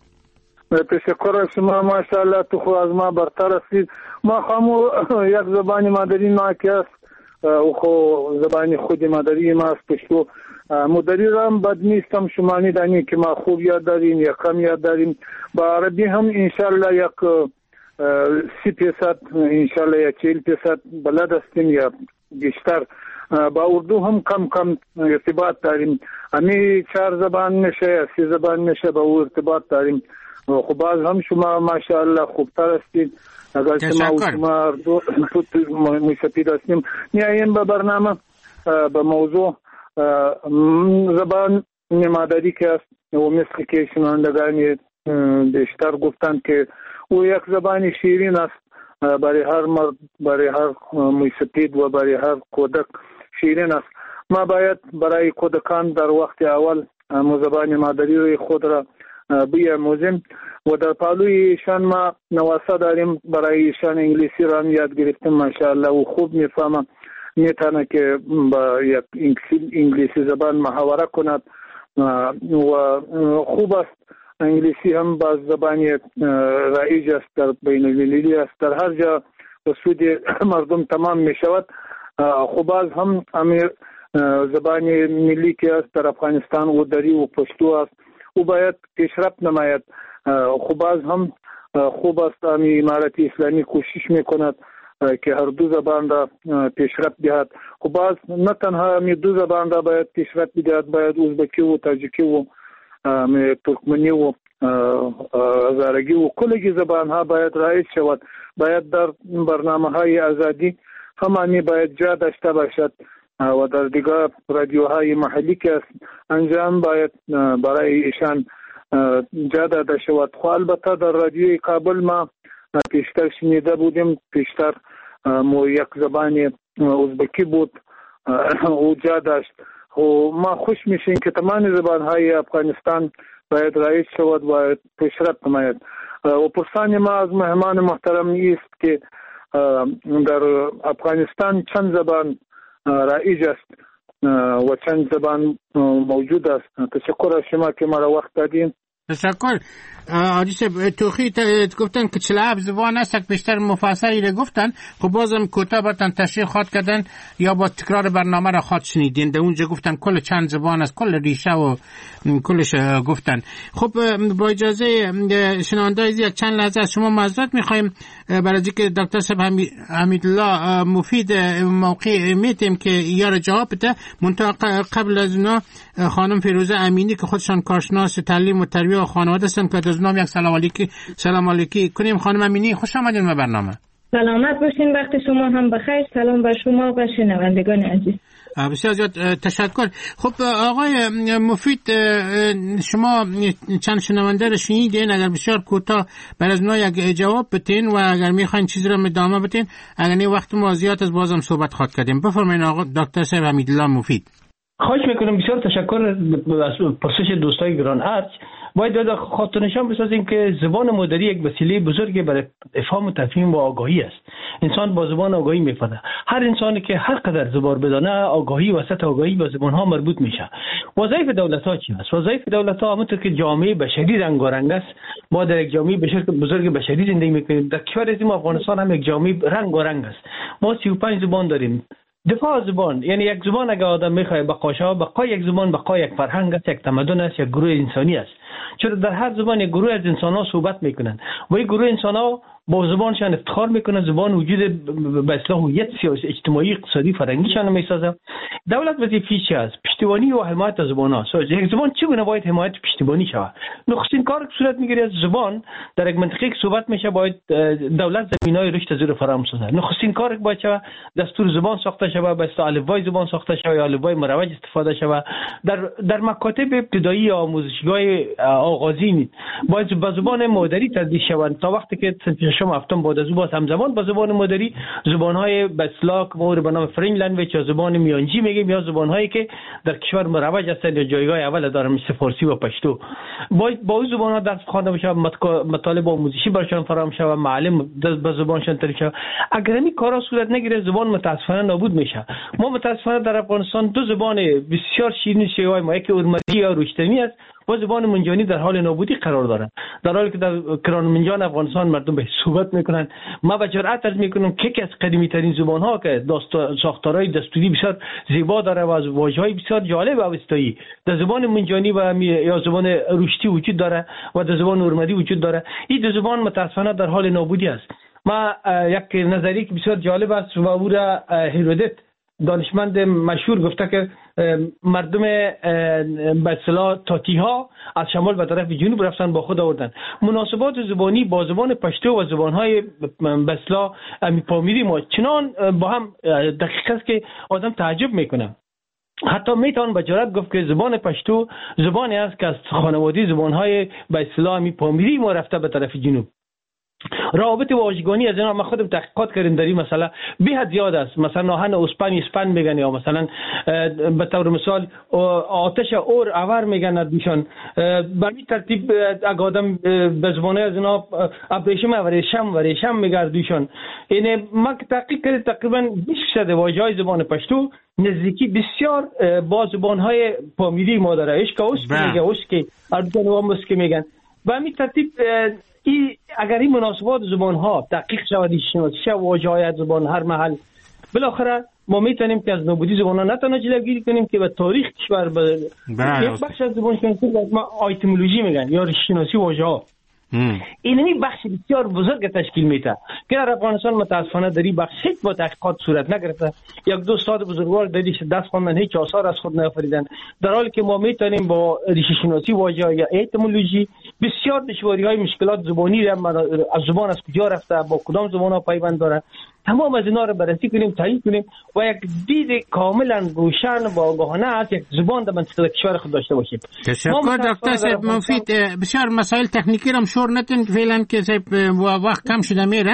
Speaker 7: تشکر از شما. ماشاءالله تو خو از ما برتر هستید. ما خامو یک زبان مادری ما که است او خو زبان خود مادری ما است پشتو. مدری رام بد نیستم، شما میدانی که ما خوب یاد داریم یا کم یاد داریم. با عربی هم انشالله یک سی فیصد انشالله یا چهل فیصد بلد هستیم یا بیشتر. با اردو هم کم کم ارتباط داریم. همی چهار زبان میشه یا سی زبان میشه با او ارتباط داریم. خب باز هم شما ماشاءالله خوبتر هستید. اگر شما و شما اردو مستفید هستیم. میاییم به برنامه به موضوع زبان مادری که است و مثل که شنوندگان بیشتر گفتند که او یک زبان شیرین است برای هر مرد، برای هر موسیقید و برای هر کودک شیرین است. ما باید برای کودکان در وقت اول زبان مادری خود را بیاموزیم و در پالوی ایشان ما نواسه داریم. برای ایشان انگلیسی را هم یاد گرفتیم ماشاءالله و خوب میفهمم. میتونه که با یک انگلیسی زبان محاوره کند و خوب است. انگلیسی هم باز زبانی رایج است، در بین المللی است، در هر جا به سود مردم تمام می شود. خوب باز هم امیر زبانی ملی که است در افغانستان و دری و پشتو است او باید پیشرفت نماید. خوب باز هم خوب است امی امارت اسلامی کوشش می کند که هر دو زبان را پیشرفت دهد. خب باز نه تنها می دو زبان را باید پیشرفت بدهد، باید ازبکی و تاجیکی و ترکمنی و هزارگی و کلگی زبان ها باید رایج شود. باید در برنامه های آزادی همانی باید جا داشته باشد و در دیگر رادیوهای محلی که انجام باید برای ایشان جا داده شود. خو البته در رادیوی کابل ما پیشتر شنیده بودیم، پیشتر مو یک زبان ازبکی بود اوجا داشت. و ما خوش میشیم که تمام زبانهای افغانستان باید رایج شود، باید پیشرفت نماید. و پرسان ما از مهمان محترم است که در افغانستان چند زبان رایج است و چند زبان موجود است. تشکر از شما که ما را وقت دادین.
Speaker 2: تشکر. آدیس توخی گفتن که چهل و هفت زبان است، بیشتر مفصلی را گفتن. خب بازم کوتاه براتون تشریح خواهد کردن یا با تکرار برنامه را خواهد شنیدین. در اونجا گفتن کل چند زبان است، کل ریشه و کلش گفتن. خب با اجازه شنونده یک چند لحظه از شما معذرت میخوایم برای اینکه دکتر صاحب حمیدالله مفید موقع میتیم که یار جواب بده. منتها قبل از اونا خانم فیروزه امینی که خودشان کارشناس تعلیم و تربیت و خانواده هستن که از نام یک سلام علیکی سلام علیکی کنیم. خانم امینی خوش آمدین به برنامه.
Speaker 8: سلامت باشین، وقت شما هم بخیر. سلام بر شما و شنوندگان عزیز.
Speaker 2: بسیار زیاد تشکر. خب آقای مفید، شما چند شنونده رو شنیدین، اگر بسیار کوتاه بر از اونا یک جواب بتین و اگر میخواین چیزی رو ادامه بتین، اگر نه وقت ما زیاد از بازم صحبت خواهد کردیم. بفرمایید آقا دکتر صاحب حمیدالله مفید.
Speaker 3: خواهش میکنم. بسیار تشکر از پرسش دوستای گران ارج. باید خاطر نشان بسازیم که زبان مادری یک وسیله بزرگی برای افهام و تفهیم و آگاهی است. انسان با زبان آگاهی میفهمه. هر انسانی که هر قدر زبان بدانه، آگاهی و سطح آگاهی با زبان ها مربوط میشه. وظایف دولت ها چی است؟ وظایف دولت ها همونطور که جامعه بشری رنگارنگ است. ما در یک جامعه بزرگ بشری زندگی میکنیم. در کشور از افغانستان هم یک جامعه رنگارنگ است. ما سی و پنج زبان داریم. دفاع زبان یعنی یک زبان اگر آدم میخواد بقاشه، بقای یک زبان بقای یک فرهنگ است، یک تمدن است، یک گروه انسانی است. چرا در هر زبان یک گروه از انسان ها صحبت میکنن و این گروه انسان ها با زبانشان افتخار میکنه. زبان وجود به اصطلاح هویت سیاسی، اجتماعی، اقتصادی، فرهنگیشان میسازه. دولت وظیفه‌اش چی است؟ پشتیبانی و حمایت از زبان ها. یک زبان چگونه باید حمایت پشتیبانی شود؟ نخستین کار که صورت میگیره از زبان در یک منطقه که صحبت میشه، باید دولت زمینای رشد از رو فراهم سازه. نخستین کار که باید شود دستور زبان ساخته شود، به اصطلاح الفبای زبان ساخته شود یا الفبای مروج استفاده شود. در در مکاتب ابتدایی آموزشگاه آغازین باید با زبان مادری تدریس شود تا وقتی که شما هفتم بعد از او باز همزمان با زبان مادری زبان‌های به اصطلاح که ما به نام فرنگ لنگویج یا زبان میانجی میگیم یا زبان‌هایی که در کشور مروج هستند یا جایگاه اول دارن مثل فارسی و پشتو، باید با اون زبان‌ها درس خوانده بشه، مطالب آموزشی براشون فراهم شود، معلم به زبانشون تدریس شود. اگر این کارا صورت نگیره زبان متاسفانه نابود میشه. ما متاسفانه در افغانستان دو زبان بسیار شیرین شیوای ما، یکی اورمزی یا رشتمی است و زبان منجانی در حال نابودی قرار دارند، در حالی که در کران منجان افغانستان مردم به صحبت میکنن. ما به جرأت عرض میکنم که یکی از قدیمی ترین زبان ها که ساختارهای دستوری بسیار زیبا داره و از واژه‌های بسیار جالب اوستایی در زبان منجانی و یا زبان رشتی وجود داره و در زبان اورمدی وجود داره. این دو زبان متاسفانه در حال نابودی است. ما یک نظریه که بسیار جالب است و او را هیرودت دانشمند مشهور گفته که مردم به اصطلاح تاتی ها از شمال به طرف جنوب رفتن با خود آوردن. مناسبات زبانی با زبان پشتو و زبان‌های به اصطلاح پامیری ما چنان با هم دقیق است که آدم تعجب میکنه. حتی میتوان با جرأت گفت که زبان پشتو زبانی است که از خانواده زبان‌های به اصطلاح پامیری ما رفته به طرف جنوب. روابط واژگانی از اینا ما خودم تحقیقات کردیم در این مسئله به حد زیاد است. مثلا ناهن اسپن اسپن میگن یا مثلا به طور مثال آتش اور اور میگن دوشان. به این ترتیب اگه آدم به زبانه از اینا ابریشم و ریشم و ریشم میگن دوشان. اینه ما تحقیق کردیم تقریبا بیست درصد واژه‌های زبان پشتو نزدیکی بسیار با زبان‌های پامیری ما داره. اشکاوس میگه اوسکی اردن و مسکی میگن. به این ترتیب ای اگر این مناسبات زبان ها تحقیق شود، شناسی شود واژه‌های از زبان هر محل، بالاخره ما میتونیم که از نابودی زبان ها نه تنها جلوگیری کنیم که به تاریخ کشور به یک بخش از زبان شناسی که ما آیتمولوژی میگن یا شناسی واژه ها، اینمی بخش بسیار بزرگ تشکیل میده که در افغانستان متاسفانه در این بخش هیچ با تحقیقات صورت نگرفته. یک دو استاد بزرگوار در دیش دست خواندن هیچ آثار از خود نیافریدن، در حالی که ما میتونیم با ریشه شناسی واژه یا ایتیمولوژی بسیار دشواری‌های مشکلات زبانی را از زبان از کجا رفته با کدام زبان‌ها پیوند داره تمام از اینا رو بررسی کنیم، تحلیل کنیم و یک دید کاملا روشن و آگاهانه از یک زبان در منطقه کشور خود داشته باشیم.
Speaker 2: تشکر دکتر صاحب مفید. بسیار مسائل تکنیکی رو شور نتن فعلا که صاحب وقت کم شده میره.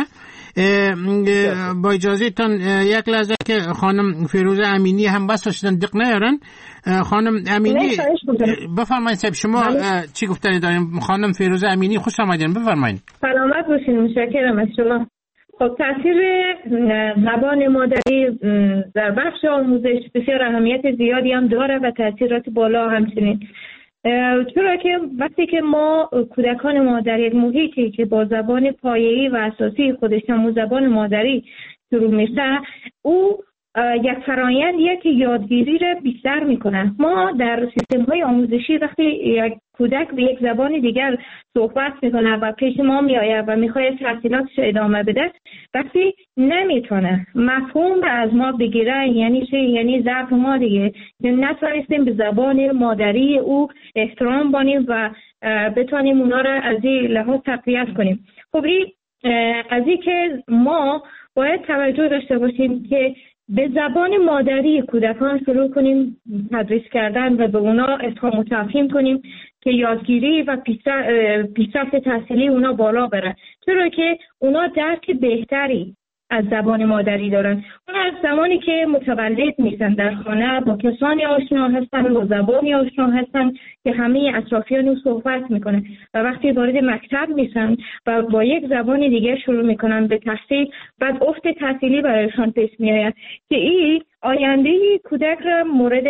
Speaker 2: با اجازه تان یک لحظه که خانم فیروزه امینی هم بس شدن دق نیارن. خانم امینی بفرمایید صاحب شما چی گفتنی دارین؟ خانم فیروزه امینی خوش آمدین، بفرمایید.
Speaker 8: سلامت باشین. متشکرم از شما. خب تاثیر زبان مادری در بخش آموزش بسیار اهمیت زیادی هم داره و تاثیرات بالا همچنین، چرا که وقتی که ما کودکان ما در یک محیطی که با زبان پایه‌ای و اساسی خودش همون زبان مادری شروع میشه، او یک فرایندیه که یادگیری را بیشتر میکنه. ما در سیستم های آموزشی وقتی یک کودک به یک زبان دیگر صحبت میکنه و پیش ما میآید و میخواد تحصیلاتش ادامه بده، وقتی نمیتونه مفهوم را از ما بگیره، یعنی چه؟ یعنی ضعف ما دیگه، که نتونستیم به زبان مادری او احترام بانیم و بتونیم اونا را از این لحاظ تقویت کنیم. خب این از این که ما باید توجه داشته باشیم که به زبان مادری کودکان شروع کنیم تدریس کردن و به اونا افهام و تفهیم کنیم که یادگیری و پیشرفت تحصیلی اونا بالا بره، چرا که اونا درک بهتری از زبان مادری دارن. اون از زمانی که متولد میشن در خانه با کسانی آشنا هستن، با زبانی آشنا هستن که همه اطرافیان رو صحبت میکنه و وقتی وارد مکتب میشن و با یک زبان دیگه شروع میکنن به تحصیل، بعد افت تحصیلی برایشان پیش میآید که این آینده کودک را مورد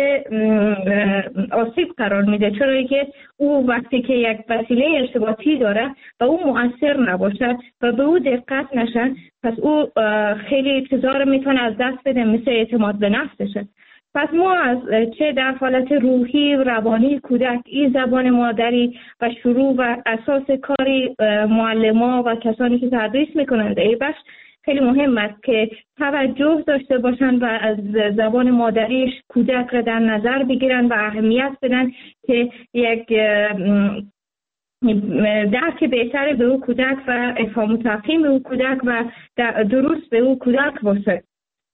Speaker 8: آسیب قرار میده، چرا که او وقتی که یک وسیله ارتباطی داره و او مؤثر نباشه و به او دقت نشن، پس او خیلی چیزا رو میتونه از دست بده، مثل اعتماد به نفسشه. پس ما از چه در حالت روحی و روانی کودک این زبان مادری و شروع و اساس کاری معلما و کسانی که تدریس میکنند ای بخش خیلی مهم است که توجه داشته باشن و از زبان مادریش کودک را در نظر بگیرن و اهمیت بدن که یک درک بهتر به او کودک و افهام و تفهیم به او کودک و درست به او کودک باشه.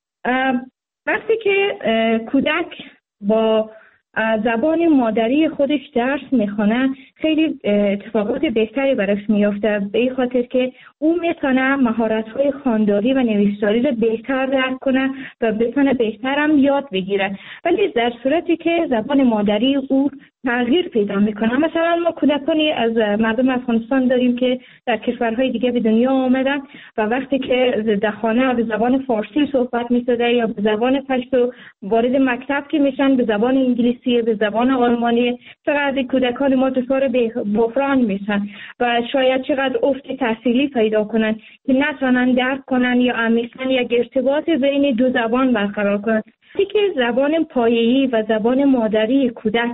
Speaker 8: وقتی که کودک با زبان مادری خودش درس میخونه، خیلی اتفاقات بهتری براش میافته، به این خاطر که او میتونه مهارت‌های خوانداری و نویسداری رو بهتر درک کنه و بتونه بهتر هم یاد بگیره. ولی در صورتی که زبان مادری او تغییر پیدا میکنه، مثلا ما کودکانی از مردم افغانستان داریم که در کشورهای دیگه به دنیا آمدن و وقتی که در خانه به زبان فارسی صحبت میشده یا به زبان پشتو، وارد مکتب که میشن به زبان انگلیسی، به زبان آلمانی، چقدر کودکان ما دچار بحران میشن و شاید چقدر افت تحصیلی پیدا کنن که نتونن درک کنن یا عمیقاً یک ارتباط بین دو زبان برقرار کنن. که زبان پایه‌ای و زبان مادری کودک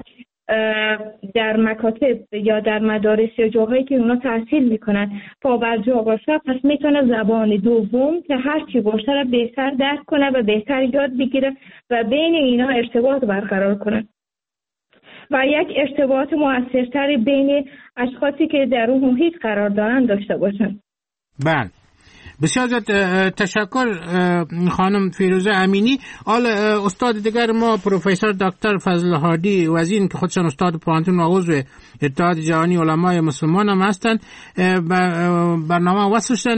Speaker 8: در مکاتب یا در مدارس یا جاهایی که اونا تحصیل میکنن پابرجا باشه، پس میتونه زبان دوم که هر چی باشه رو بهتر درک کنه و بهتر یاد بگیره و بین اینا ارتباط برقرار کنه و یک ارتباط مؤثرتری بین اشخاصی که در اون محیط قرار دارن داشته باشن.
Speaker 2: بله، بسیار زیاد تشکر خانم فیروزه امینی. حال استاد دیگر ما پروفسور دکتر فضل هادی وزین که خودشان استاد پوهنتون و عضو اتحاد جهانی علمای مسلمان هم هستند، برنامه وصل شدن.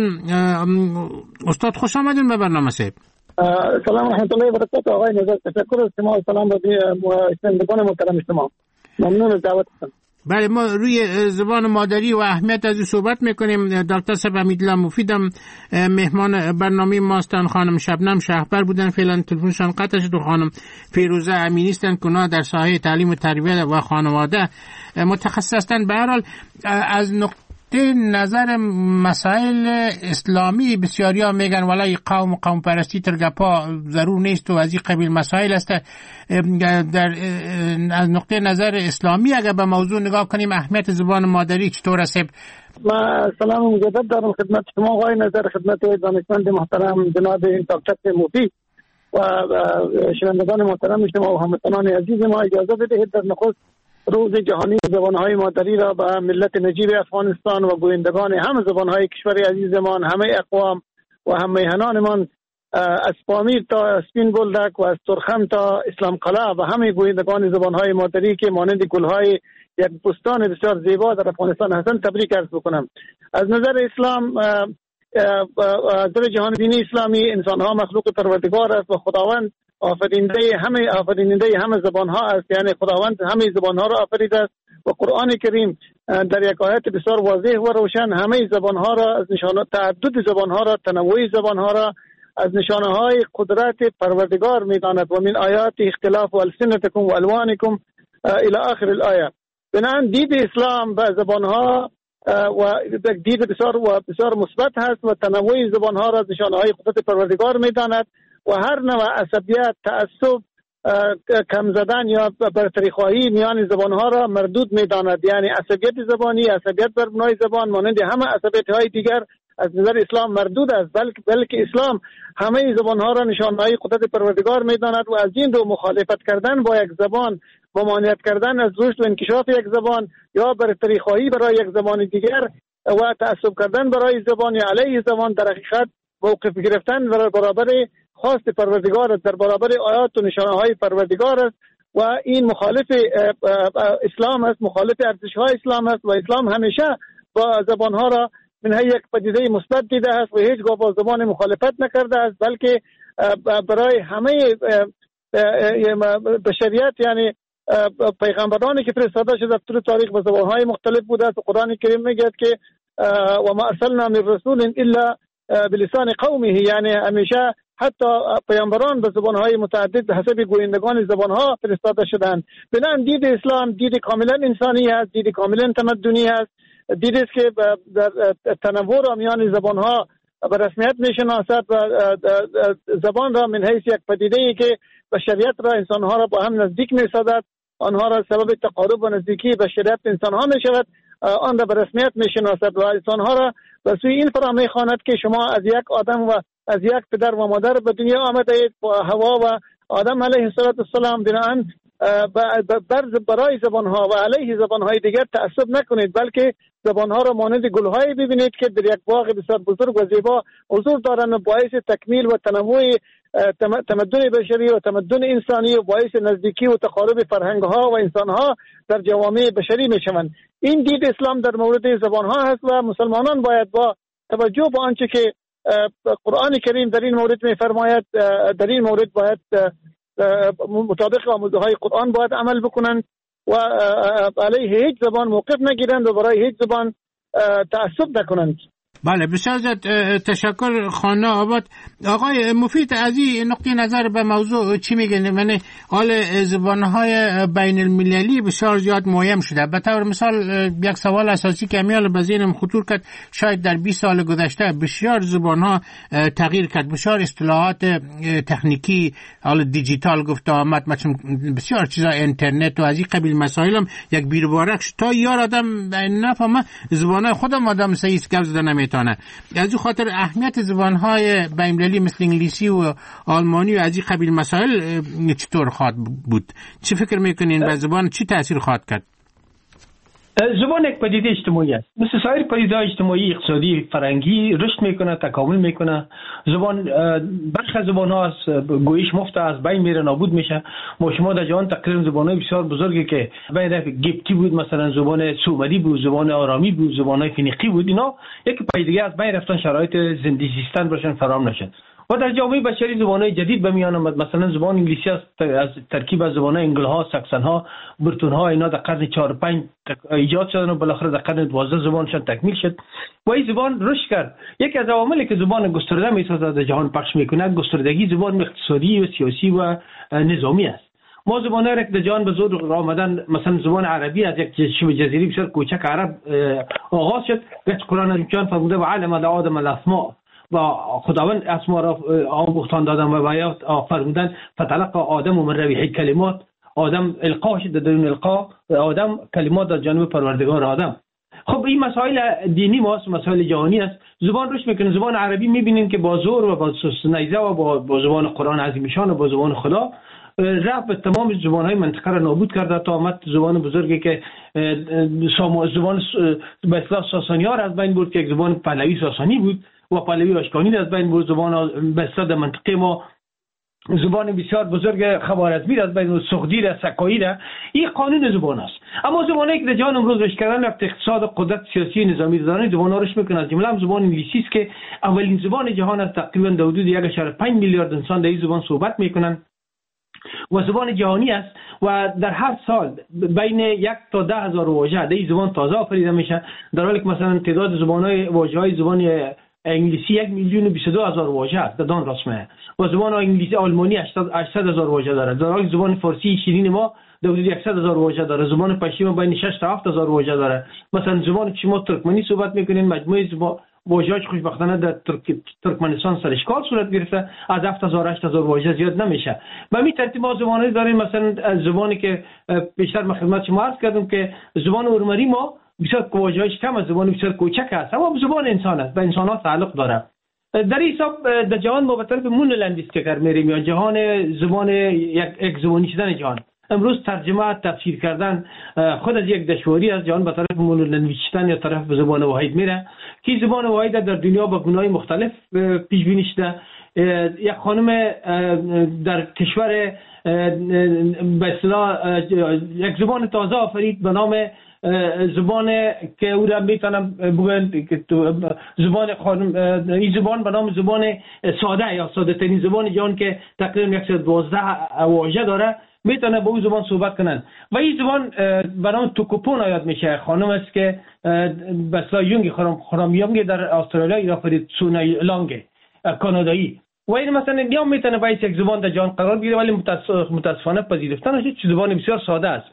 Speaker 2: استاد خوش آمدین به برنامه صاحب.
Speaker 7: سلام رحمت الله و برکاته. آقای نظر تشکر از شما و سلام به شنوندگان محترم شما. ممنون از دعوتتون.
Speaker 2: بله، ما روی زبان مادری و اهمیت از این صحبت میکنیم. دکتر صاحب امیدالله مفیدم مهمان برنامه ماستن، خانم شبنم شهبر بودن، فعلا تلفنشان قطع شد، و خانم فیروزه امینی هستن که اونا در ساحه تعلیم و تربیت و خانواده متخصص هستند. به هر حال از نقطه نظر مسائل اسلامی بسیاری ها میگن ولای قوم و قوم پرستی ترگپا ضرور نیست و از این قبیل مسائل است. در از نقطه نظر اسلامی اگر به موضوع نگاه کنیم اهمیت زبان مادری چطور است؟
Speaker 7: ما سلام مجدد دارم خدمت شما آقای نظر، خدمت دانشمند محترم جناب دکتر مفید و شنوندگان محترم شما و هموطنان عزیز ما. اجازه بدهید در نخست روز جهانی زبانهای مادری را به ملت نجیب افغانستان و گویندگان همه زبانهای کشور عزیزمان، همه اقوام و همه میهنانمان از پامیر تا اسپین بولدک و از ترخم تا اسلام قلعه و همه گویندگان زبانهای مادری که مانند گلهای یک بستان بسیار زیبا در افغانستان هستند تبریک عرض بکنم. از نظر اسلام، از نظر جهان بینی اسلامی، انسانها مخلوق پروردگار است و خداوند آفریننده همه آفریننده همه زبانها است، یعنی خداوند همه زبانها را آفریده است و قرآن کریم در یک آیت بسیار واضح و روشن همه زبانها را از نشانه تعدد زبانها را، تنوع زبانها را از نشانه های قدرت پروردگار می‌داند و من آیات اختلاف السنتکم و الوانکم الی آخر الآیه. بنابراین دید اسلام به زبانها و دید بسیار و بسیار مثبت هست و تنوع زبانها را از نشانه های قدرت پروردگار می‌داند و هر نوع عصبیت، تعصب، کم زدن یا برتری خواهی میان زبانها را مردود می‌داند. یعنی عصبیت زبانی، عصبیت بر بنای زبان مانند همه عصبیت‌های دیگر از نظر اسلام مردود است، بلکه بلکه اسلام همه زبانها را نشانه‌های قدرت پروردگار می‌داند و از این رو مخالفت کردن با یک زبان، ممانعت کردن از رشد و انکشاف یک زبان یا برتری خواهی برای یک زبان دیگر و تعصب کردن برای زبان یا علیه زبان در حقیقت موقف گرفتن در برابر خواست پروردگار است، در برابر آیات و نشانه‌های پروردگار است و این مخالف اسلام است، مخالف ارزش‌های اسلام است و اسلام همیشه با زبانها را من یک پدیده مثبت دیده است و هیچگاه با زبان مخالفت نکرده است، بلکه برای همه بشریت، یعنی پیغمبرانی که فرستاده شده در طول تاریخ به زبانهای مختلف بوده است. قرآن کریم میگه که و ما ارسلنا من رسول الا بلسان قومه، یعنی همیشه حتی پیامبران به زبانهای متعدد به حسب گویندگان زبانها فرستاده شدند. بنابراین دید اسلام دید کاملا انسانی است، دید کاملا تمدنی است، دیدی است که در تنوع را میان زبانها به رسمیت میشناسد و زبان را من حیث یک پدیده ای که بشریت را، انسانها را با هم نزدیک میسازد، آنها را سبب تقارب و نزدیکی بشریت انسانها میشود، آن را به رسمیت میشناسد و انسانها را به سوی این فرا میخواند که شما از یک آدم و از یک پدر و مادر به دنیا آمده اید و حوا و آدم علیه السلام. بنابراین برای زبانها و علیه زبانهای دیگر تعصب نکنید، بلکه زبانها را مانند گلهایی ببینید که در یک باغ بسیار بزرگ و زیبا حضور دارند و باعث تکمیل و تنوع تمدن بشری و تمدن انسانی و باعث نزدیکی و تقارب فرهنگها و انسانها در جوامع بشری میشوند. این دید اسلام در مورد زبانها هست و مسلمانان باید با توجه به آنچه که قرآن کریم در این مورد میفرماید در این مورد باید مطابق آموزه های قرآن باید عمل بکنند و علیه هیچ زبان موقف نگیرند و برای هیچ زبان تعصب نکنند.
Speaker 2: بله، بسیار تشکر خانه آباد. آقای مفید از این نقطه نظر به موضوع چی میگن؟ من حال زبانهای بین المللی بسیار زیاد مهم شده. به طور مثال یک سوال اساسی که میال به ذهنم خطور کرد، شاید در بیست سال گذشته بسیار زبانها تغییر کرد، بسیار اصطلاحات تکنیکی حال دیجیتال گفته آمد، مثلا بسیار چیزا اینترنت و از این قبیل مسائل هم یک بیروارک شد تا یار آدم نفهمه زبانهای خودم آدم صحیح گپ زدن نمیتونه. از این خاطر اهمیت زبانهای بین‌المللی مثل انگلیسی و آلمانی و از این قبیل مسائل چطور خواهد بود؟ چی فکر میکنین به زبان چی تاثیر خواهد کرد؟
Speaker 3: زبان یک پدیده اجتماعی است، مثل سایر پدیده اجتماعی، اقتصادی، فرهنگی رشد میکنه، تکامل میکنه. زبان برخی از زبان ها از گویش مفت از بین میره، نابود میشه. ما شما در جهان تقریبا زبان های بسیار بزرگی که بین گپتی بود، مثلا زبان سومری بود، زبان آرامی بود، زبان های فینیقی بود، اینا یک پدیده از بین رفتن، شرایط زندگی زیستن برشون فراهم نشد و در جامعه بشری زبان‌های جدید به میان آمد. مثلا زبان انگلیسی است از ترکیب از زبان‌های انگل‌ها، ساکسن‌ها، برتون‌ها، اینا در قرن چهار پنج ایجاد شدن و بالاخره در قرن دوازده زبانشان تکمیل شد و این زبان رشد کرد. یکی از عواملی که زبان گسترده می‌سازد در جهان پخش می‌کند گستردگی زبان اقتصادی و سیاسی و نظامی است. ما زبان‌های در جهان به زور آمدن، مثلا زبان عربی از یک شبه جزیره بسیار کوچک عرب آغاز شد. قرآن جان فرموده و علم آدم الاسماء و خداوند اسما را آموختان دادن و بیات فرمودن فتلقى آدم من رویه کلمات، آدم القا شد درون القا آدم کلمات در جانب پروردگار آدم. خب این مسائل دینی ماست، مسائل جهانی است. زبان رشد میکنه. زبان عربی میبینیم که با زور و با نیزه و با, با زبان قرآن عظیم شان و با زبان خدا رفت به تمام زبان‌های منطقه را نابود کرده تا آمد زبان بزرگی که زبان به اصطلاح ساسانی ها را از بین برد که یک زبان پهلوی ساسانی بود و پهلوی اشکانی از بین برد. زبان بسیار در منطقه ما زبان بسیار بزرگ خوارزمی از بین سغدی را سکایی را، این قانون زبان است. اما زبانی که در جهان امروز رشد کردن رفت اقتصاد و قدرت سیاسی نظامی دارن زبان ها رشد میکنه. از جمله هم زبان انگلیسی است که اولین زبان جهان است. تقریبا در حدود یک اشاره پنج میلیارد انسان در این زبان صحبت میکنن و زبان جهانی است و در هر سال بین یک تا ده هزار واژه در این زبان تازه آفریده میشه، در حالی که مثلا تعداد زبان‌های واژه‌های زبان انگلیسی یک میلیون و بیست و دو هزار واژه است. دان رسمه و زبان انگلیسی آلمانی هشتصد هزار واژه داره، در حالی که زبان فارسی شیرین ما در حدود صد هزار واژه داره. زبان پشتو بین شش تا هفت هزار واژه داره. مثلا زبان که شما ترکمنی صحبت میکنین مجموعه زبان واژه‌اش خوشبختانه در ترک... ترکمنستان سر اشکال صورت گرفته، از هفت هزار هشت هزار واژه زیاد نمیشه. و می ترتیب ما زبانایی داریم، مثلا زبانی که بیشتر ما خدمت شما عرض کردم که زبان ارمنی ما بسیار واژه‌اش کم از زبان بسیار کوچک است، اما زبان انسان است، به انسان ها تعلق داره. در این حساب در جهان ما به طرف مونولندیستیک میریم یا جهان زبان یک یک زبانی شدن جهان. امروز ترجمه تفسیر کردن خود از یک دشواری از جهان به طرف مونولندیستیک یا طرف به زبان واحد میره که زبان واحد در دنیا با گونه‌های مختلف پیش بینی شده. یک خانم در کشور به اصطلاح یک زبان تازه آفرید به نام زبان که او را میتونم بگویم زبان خانم، این زبان به نام زبان ساده یا ساده ترین زبان جهان که تقریبا صد و دوازده واژه داره، میتونه با اون زبان صحبت کنن. و این زبان به نام توکوپون یاد میشه. خانم است که به اصطلاح یونگ خرام یونگ در استرالیا یا فرید سونای لانگ کانادایی. و این مثلا نیام میتونه باید یک زبان در جهان قرار بگیره، ولی متاسفانه پذیرفتنش چه زبان بسیار ساده است.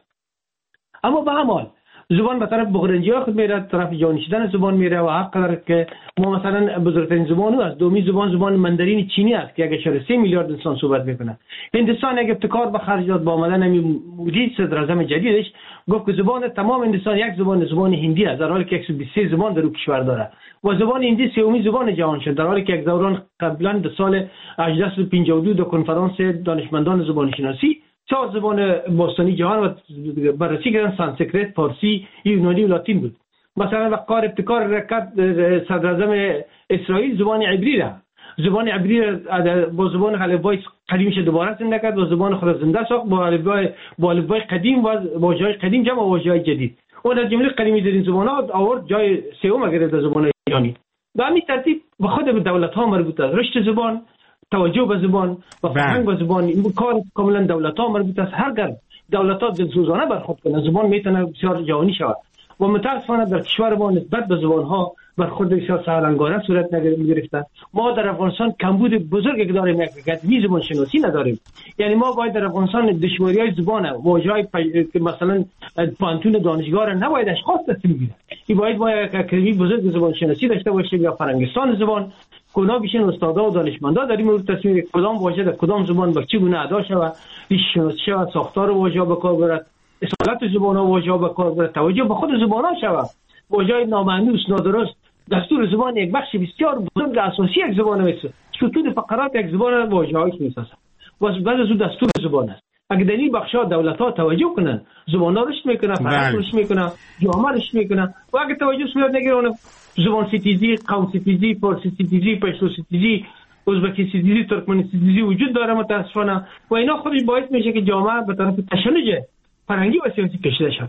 Speaker 3: اما به هر حال زبان به طرف بغرنجی ها خود میره، طرف جهانی شدن زبان میره و هر قدر که ما مثلا بزرگترین زبان است دومی زبان زبان مندرین چینی است که یک اشاره سه میلیارد انسان صحبت میکنه. هندوستان یک ابتکار به خرج داد با آمدن همین مدیر صدر اعظم جدیدش، گفت که زبان تمام هندوستان یک زبان زبان هندی است، در حالی که صد و بیست و سه زبان در کشور داره و زبان هندی سومی زبان جهان شد، در حالی که یک دوران قبلا در سال هجده و پنجاه و دو در کنفرانس دانشمندان زبان شناسی چهار زبان باستانی جهان و بررسی کردن، سانسکریت، فارسی، یونانی و لاتین بود. مثلا وقار ابتکار رکت صدر اعظم اسرائیل زبان عبری را زبان عبری را با زبان الفبای قدیمش دوباره زنده کرد و زبان خود زنده ساخت با الفبای با الفبای قدیم و واژه‌های قدیم جمع واژه‌های جدید. اون در جمله قدیمی ترین زبان‌ها آورد جای سوم گرفت در زبان ایرانی. به همین ترتیب به خود به دولت‌ها مربوط است. رشد زبان، توجه به زبان و فرهنگ به زبان، این کار کاملا دولت‌ها مربوط است. هر گر دولت‌ها دلسوزانه برخورد کنند زبان میتونه بسیار جهانی شود و متأسفانه در کشور ما نسبت به زبان‌ها برخورد بسیار سهلانگاره صورت نگرفته. ما در افغانستان کمبود بزرگی که داریم، یک زبان شناسی نداریم. یعنی ما باید در افغانستان دشواری‌های زبان واژه‌های که مثلا پانتون دانشگاه را نباید اشخاص تصمیم بگیرن. این باید با یک اکادمی بزرگ زبان شناسی داشته باشیم یا فرهنگستان زبان کنا بیشن استادا و دانشمندا در این مورد تصمیم کدام واژه در کدام زبان با چه گونه ادا شود، ریشه شناسی شود، ساختار واژه به کار برد، اصالت زبان ها واژه به کار برد، توجه به خود زبان ها شود. واژه نامعنوس، نادرست، دستور زبان یک بخش بسیار بزرگ اساسی یک زبان است. ستون فقرات یک زبان واژه‌هایش میسازد و بعد از اون دستور زبان است. اگر در این بخش‌ها دولت‌ها توجه کنن، زبان ها رشد میکنه، فرهنگ رشد میکنه، جامعه رشد میکنه. و اگر توجه صورت نگیرونه زبان ستیزی، قوم ستیزی، فارسی ستیزی، پشتو ستیزی، ازبکی ستیزی، ترکمنی ستیزی وجود داره متاسفانه و اینا خودش باعث میشه که جامعه به طرف تشنج فرهنگی و سیاسی کشیده شود.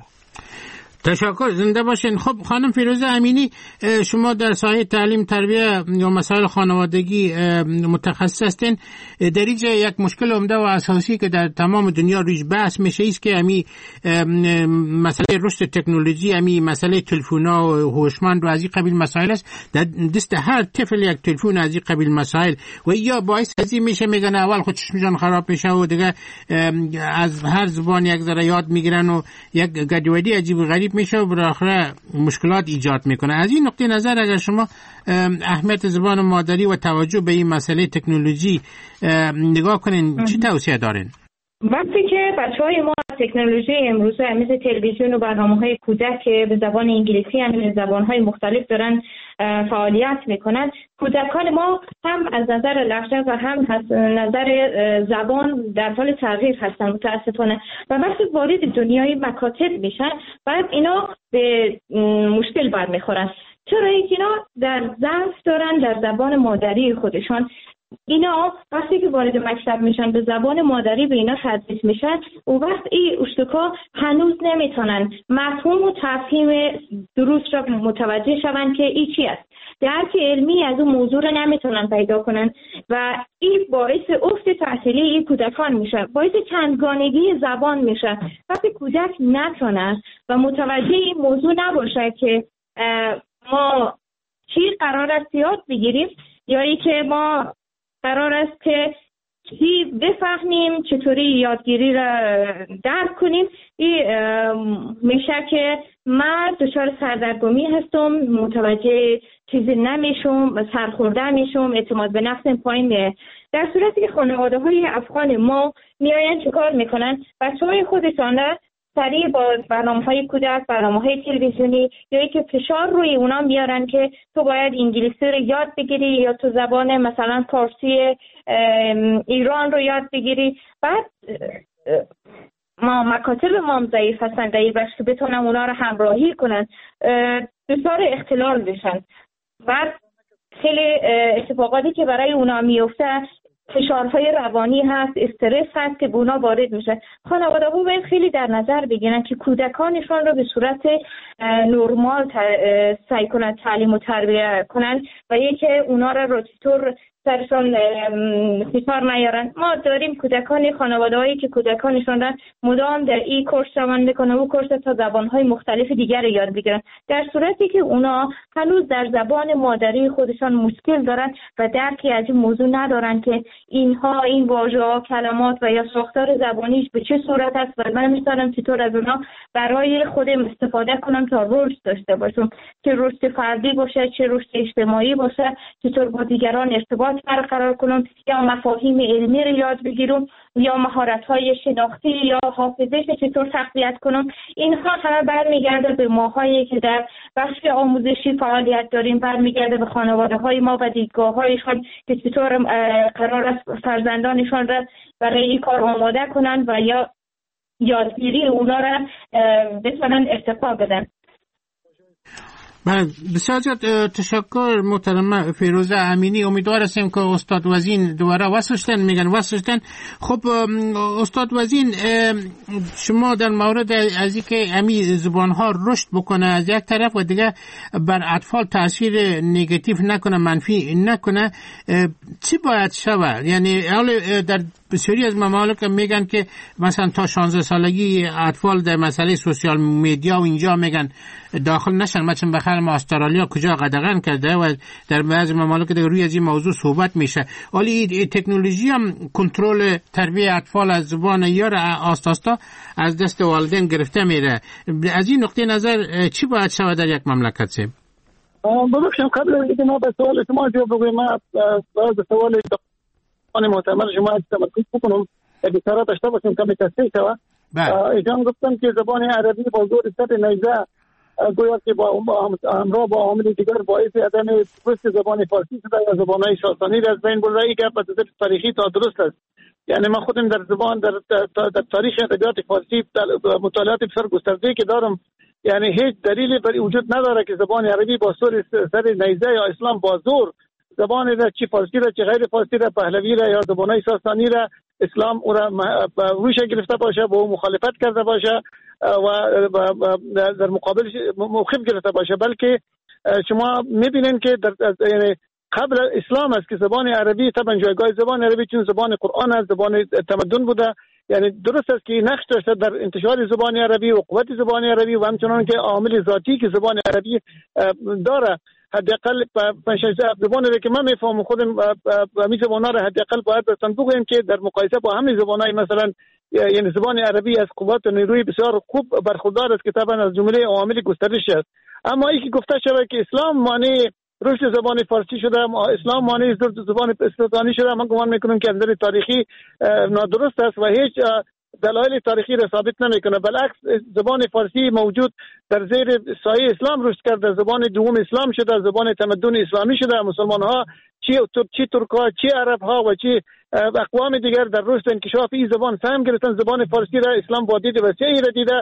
Speaker 2: تشکر، زنده باشین. خب خانم فیروزه امینی، شما در ساحه تعلیم، تربیه یا مسائل خانوادگی متخصص هستین. در اینجا یک مشکل عمده و اساسی که در تمام دنیا روش بحث میشه است که امی مسئله رشد تکنولوژی، امی مسئله تلفن‌ها و هوشمند و از این قبیل مسائل است. در دست هر طفل یک تلفن از این قبیل مسائل و یا باعث از این میشه میگن اول خود چشمشان خراب میشه و دیگه از هر زبان یک ذره یاد میگیرن و یک گدودی عجیب و غریب میشه و بالاخره مشکلات ایجاد میکنه. از این نقطه نظر اگر شما اهمیت زبان مادری و توجه به این مسئله تکنولوژی نگاه کنین، چی توصیه دارین؟
Speaker 8: وقتی که بچهای ما تکنولوژی امروزه مثل تلویزیون و برنامه‌های کودک که به زبان انگلیسی هم زبان‌های مختلف دارن فعالیت میکنن، کودکان ما هم از نظر لهجه و هم از نظر زبان در حال تغییر هستن متاسفانه و وقتی وارد دنیای مکاتب میشن بعد اینا به مشکل برمیخورن. چرا اینکه اینا در ضعف دارن در زبان مادری خودشان. اینا وقتی که وارد مکتب میشن به زبان مادری به اینا تدریس میشن، اون وقت این اشتکا هنوز نمیتونن مفهوم و تفهیم درست را متوجه شون که این چی است. درک علمی از اون موضوع رو نمیتونن پیدا کنن و این باعث افت تحصیلی این کودکان میشه، باعث چندگانگی زبان میشه. وقتی کودک نتونه و متوجه این موضوع نباشه که ما چی قرار است یاد بگیریم یا ای که ما قرار است که چی بفهمیم، چطوری یادگیری را درک کنیم، این میشه که من دچار سردرگمی هستم، متوجه چیزی نمیشم، سرخورده میشم، اعتماد به نفسم پایین میره. در صورتی که خانواده های افغان ما میاین چیکار میکنن؟ بچه های خودشان سریع با برنامه های کودک، برنامه های تلویزیونی یا ای که فشار روی اونا میارن که تو باید انگلیسی رو یاد بگیری یا تو زبان مثلا فارسی ایران رو یاد بگیری. بعد ما مکاتب ما ضعیف هستن در این بخش که بتونن اونا رو همراهی کنن، دچار اختلال بشن. بعد خیلی اتفاقاتی که برای اونا میفته فشارهای روانی هست، استرس هست که به اونا وارد میشه. خانواده ها باید خیلی در نظر بگیرن که کودکانشان رو به صورت نرمال سعی کنن تعلیم و تربیت کنن و یکی اونا رو چطور سرشان فشار نیارن. ما داریم کودکان خانواده هایی که کودکانشان را مدام در این کورس روان میکنن و کورس تا زبانهای مختلف دیگر یاد بگیرن، در صورتی که اونا هنوز در زبان مادری خودشان مشکل دارن و درکی از این موضوع ندارن که اینها این واژه‌ها، کلمات و یا ساختار زبانیش به چه صورت است و من می‌تونم چطور از اونا برای خودم استفاده کنم تا رشد داشته باشم، چه رشد فردی باشه چه رشد اجتماعی باشه، چطور با دیگران ارتباط برقرار کنم یا مفاهیم علمی رو یاد بگیرم یا مهارت‌های شناختی یا حافظه چطور تقویت کنم. اینها همه برمیگرده به ماهایی که در بخش آموزشی فعالیت داریم، برمیگرده به خانواده‌های ما و دیدگاه‌هایشان که چطور قرار است فرزندانشان را برای این کار آماده کنند و یا یادگیری اونا را بتونن ارتقا بدن.
Speaker 2: بله، بسیار زیاد تشکر محترم فیروزه امینی. امیدوار هستیم که استاد وزین دوباره وصلشتن. میگن وصلشتن. خب استاد وزین، شما در مورد از اینکه امی زبانها رشد بکنه از یک طرف و دیگه بر اطفال تاثیر نگاتیو نکنه، منفی نکنه، چی باید شود؟ یعنی در بسیاری از ممالک میگن که مثلا تا شانزده سالگی اطفال در مسئله سوشیال میدیا و اینجا میگن داخل نشن. مثلا بخیر ما استرالیا کجا قدغن کرده و در بعضی ممالک دیگه روی از این موضوع صحبت میشه. ولی تکنولوژی هم کنترل تربیت اطفال از زبان یا را آستاستا از دست والدین گرفته میره. از این نقطه نظر چی باید شود در یک مملکت سه؟
Speaker 7: ببخشید قبل از اینکه ما به سوال شما جواب بدم، ما باز سوال آن محتمل شما تمرکز بکنم اگه سرا داشته باشیم کمی تصحیح شود. ایجان گفتم که زبان عربی با زور سطح نیزه گویا که با همراه با عامل دیگر باعث عدم رشد زبان فارسی شده یا زبانهای شاستانی را از بین برده. این گپ از نظر تاریخی تا درست است. یعنی من خودم در زبان در, در تاریخ ادبیات فارسی مطالعات بسیار گسترده که دارم، یعنی هیچ دلیلی بر وجود نداره که زبان عربی با سر سر نیزه یا اسلام با زور زبان را چی فارسی را چی غیر فارسی را، پهلوی را یا زبانهای شاستانی را اسلام او را روش گرفته باشه، با مخالفت کرده باشه و در مقابل موقف گرفته باشه. بلکه شما میبینین که در یعنی قبل اسلام است که زبان عربی طبعا جایگاه زبان عربی چون زبان قرآن است، زبان تمدن بوده. یعنی درست است که نقش داشته در انتشار زبان عربی و قوت زبان عربی و همچنان که عامل ذاتی که زبان عربی داره. حداقل زبان رو که من میفهمم خودم همین زبان‌ها رو حداقل باید بهتون بگویم که در مقایسه با همین زبان‌های مثلا یعنی زبان عربی از قوت و نیروی بسیار خوب برخوردار است که طبعا از جمله عوامل گسترش است. اما این که گفته شده که اسلام مانع رشد زبان فارسی شده، اسلام مانع زبان استانی شده، من گمان میکنم که از نظر تاریخی نادرست است و هیچ دلایل تاریخی را ثابت نمیکنه. بالعکس زبان فارسی موجود در زیر سایه اسلام رشد کرده، زبان دوم اسلام شده، زبان تمدن اسلامی شده. مسلمان ها چی چی ترک ها چی عرب ها و چی اقوام دیگر در رشد انکشاف این زبان سهم گرفتن. زبان فارسی را اسلام با دید وسیعی را دیده